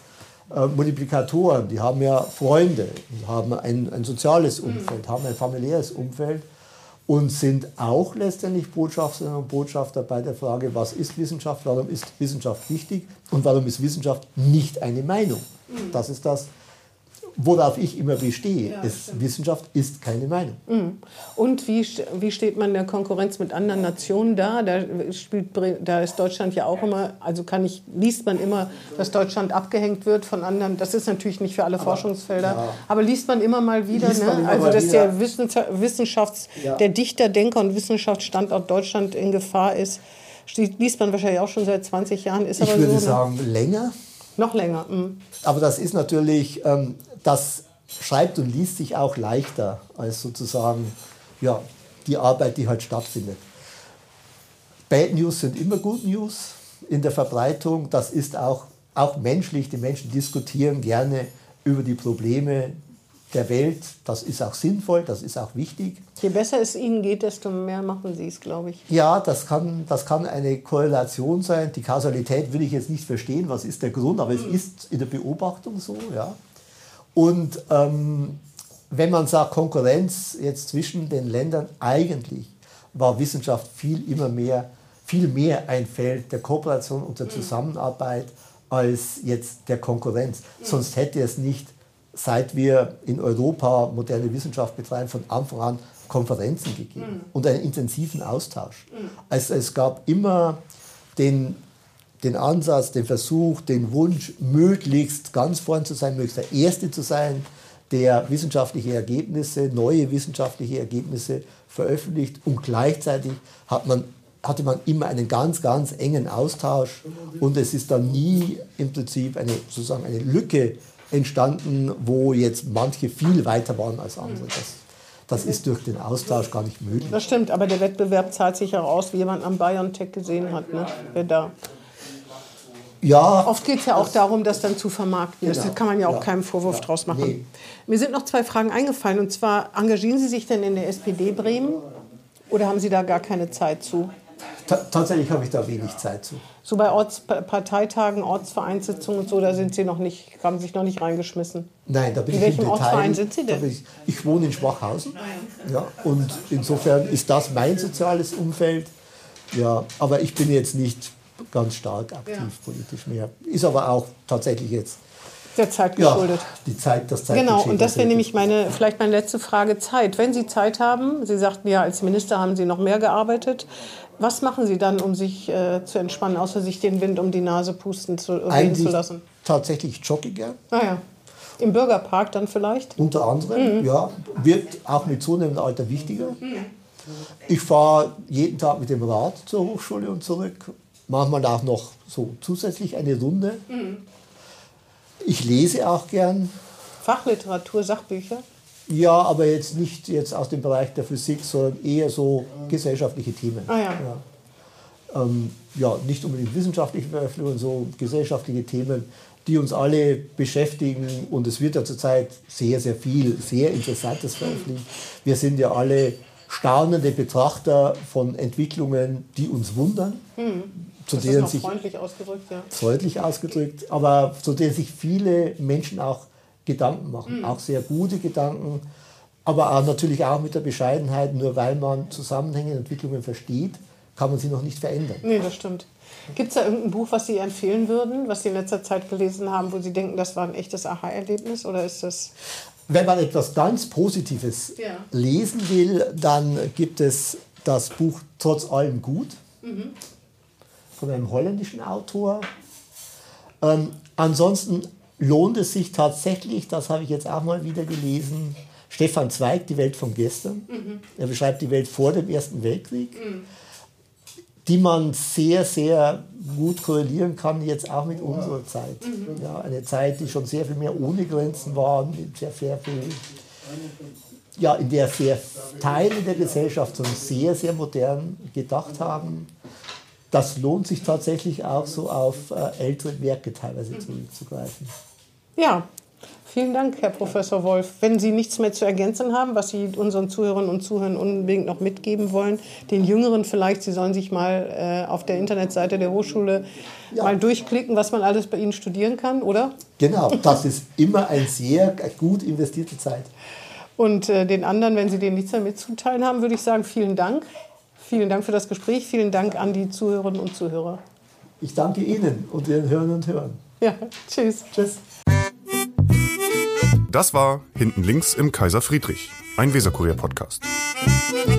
äh, Multiplikatoren, die haben ja Freunde, haben ein, ein soziales Umfeld, haben ein familiäres Umfeld und sind auch letztendlich Botschafterinnen und Botschafter bei der Frage, was ist Wissenschaft, warum ist Wissenschaft wichtig und warum ist Wissenschaft nicht eine Meinung. Das ist das, worauf ich immer bestehe. Ja, es, Wissenschaft ist keine Meinung. Und wie, wie steht man in der Konkurrenz mit anderen Nationen da? Da, spielt, da ist Deutschland ja auch immer, also kann ich, liest man immer, dass Deutschland abgehängt wird von anderen. Das ist natürlich nicht für alle aber, Forschungsfelder, ja. aber liest man immer mal wieder, ne? immer also dass wieder. der Wissenschafts-, ja. der Dichter, Denker und Wissenschaftsstandort Deutschland in Gefahr ist. Liest man wahrscheinlich auch schon seit zwanzig Jahren. Ist ich aber würde so, sagen, ne? länger. Noch länger. Mh. Aber das ist natürlich, ähm, das schreibt und liest sich auch leichter als sozusagen ja, die Arbeit, die halt stattfindet. Bad News sind immer Good News in der Verbreitung. Das ist auch, auch menschlich. Die Menschen diskutieren gerne über die Probleme der Welt. Das ist auch sinnvoll, das ist auch wichtig. Je besser es Ihnen geht, desto mehr machen Sie es, glaube ich. Ja, das kann, das kann eine Korrelation sein. Die Kausalität will ich jetzt nicht verstehen, was ist der Grund, aber es ist in der Beobachtung so. Ja. Und ähm, wenn man sagt Konkurrenz jetzt zwischen den Ländern, eigentlich war Wissenschaft viel, immer mehr, viel mehr ein Feld der Kooperation und der Zusammenarbeit als jetzt der Konkurrenz. Sonst hätte es nicht, seit wir in Europa moderne Wissenschaft betreiben, von Anfang an Konferenzen gegeben mhm. und einen intensiven Austausch. Mhm. Also es gab immer den, den Ansatz, den Versuch, den Wunsch, möglichst ganz vorn zu sein, möglichst der Erste zu sein, der wissenschaftliche Ergebnisse, neue wissenschaftliche Ergebnisse veröffentlicht, und gleichzeitig hat man, hatte man immer einen ganz, ganz engen Austausch, und es ist dann nie im Prinzip eine, sozusagen eine Lücke entstanden, wo jetzt manche viel weiter waren als andere. Das, das ist durch den Austausch gar nicht möglich. Das stimmt, aber der Wettbewerb zahlt sich auch aus, wie jemand am BioNTech gesehen hat, ne? Wer da. Ja, oft geht es ja auch darum, das dann zu vermarkten. Genau. Das kann man ja auch ja, keinen Vorwurf ja, draus machen. Nee. Mir sind noch zwei Fragen eingefallen. Und zwar, engagieren Sie sich denn in der S P D Bremen oder haben Sie da gar keine Zeit zu? Ta- tatsächlich habe ich da wenig Zeit zu. So bei Ortsparteitagen, Ortsvereinssitzungen und so, da sind Sie noch nicht, haben Sie sich noch nicht reingeschmissen? Nein, da bin in ich welchem im Detail. Ortsverein sind Sie denn? Ich, ich wohne in Schwachhausen. Ja, und insofern ist das mein soziales Umfeld. Ja, aber ich bin jetzt nicht ganz stark aktiv ja. politisch mehr. Ist aber auch tatsächlich jetzt der Zeit geschuldet. Ja, die Zeit, das Zeit Genau, und das wäre nämlich meine, vielleicht meine letzte Frage, Zeit. Wenn Sie Zeit haben, Sie sagten ja, als Minister haben Sie noch mehr gearbeitet. Was machen Sie dann, um sich äh, zu entspannen, außer sich den Wind um die Nase pusten zu, wehen zu lassen? Tatsächlich jogge gern. Ah ja. Im Bürgerpark dann vielleicht? Unter anderem, mhm. ja. Wird auch mit zunehmendem Alter wichtiger. Mhm. Ich fahre jeden Tag mit dem Rad zur Hochschule und zurück. Manchmal auch noch so zusätzlich eine Runde. Mhm. Ich lese auch gern. Fachliteratur, Sachbücher? Ja, aber jetzt nicht jetzt aus dem Bereich der Physik, sondern eher so gesellschaftliche Themen. Ah, ja. Ja. Ähm, ja, nicht unbedingt wissenschaftliche Veröffentlichungen, so gesellschaftliche Themen, die uns alle beschäftigen. Und es wird ja zurzeit sehr, sehr viel, sehr Interessantes veröffentlicht. Wir sind ja alle staunende Betrachter von Entwicklungen, die uns wundern. Mhm. Zu das denen ist noch sich, freundlich ausgedrückt, ja. Freundlich ausgedrückt, aber zu denen sich viele Menschen auch Gedanken machen, mhm. auch sehr gute Gedanken, aber auch natürlich auch mit der Bescheidenheit, nur weil man Zusammenhänge und Entwicklungen versteht, kann man sie noch nicht verändern. Nee, das stimmt. Gibt es da irgendein Buch, was Sie empfehlen würden, was Sie in letzter Zeit gelesen haben, wo Sie denken, das war ein echtes Aha-Erlebnis, oder ist das... Wenn man etwas ganz Positives ja. lesen will, dann gibt es das Buch Trotz allem gut, mhm. von einem holländischen Autor. Ähm, ansonsten lohnt es sich tatsächlich, das habe ich jetzt auch mal wieder gelesen, Stefan Zweig, Die Welt von gestern. Mhm. Er beschreibt die Welt vor dem Ersten Weltkrieg, mhm. die man sehr, sehr gut korrelieren kann, jetzt auch mit unserer Zeit. Mhm. Ja, eine Zeit, die schon sehr viel mehr ohne Grenzen war, sehr, sehr viel, ja, in der sehr Teile der Gesellschaft schon sehr, sehr modern gedacht haben. Das lohnt sich tatsächlich auch so auf äh, ältere Werke teilweise zurückzugreifen. Ja, Vielen Dank, Herr Professor Wolf. Wenn Sie nichts mehr zu ergänzen haben, was Sie unseren Zuhörerinnen und Zuhörern unbedingt noch mitgeben wollen, den Jüngeren vielleicht, Sie sollen sich mal äh, auf der Internetseite der Hochschule ja. mal durchklicken, was man alles bei Ihnen studieren kann, oder? Genau, das ist immer eine sehr gut investierte Zeit. Und äh, den anderen, wenn Sie denen nichts mehr mitzuteilen haben, würde ich sagen, vielen Dank. Vielen Dank für das Gespräch. Vielen Dank an die Zuhörerinnen und Zuhörer. Ich danke Ihnen und Ihren Hörern und Hörern. Ja, tschüss. Tschüss. Das war Hinten links im Kaiser Friedrich, ein Weserkurier-Podcast.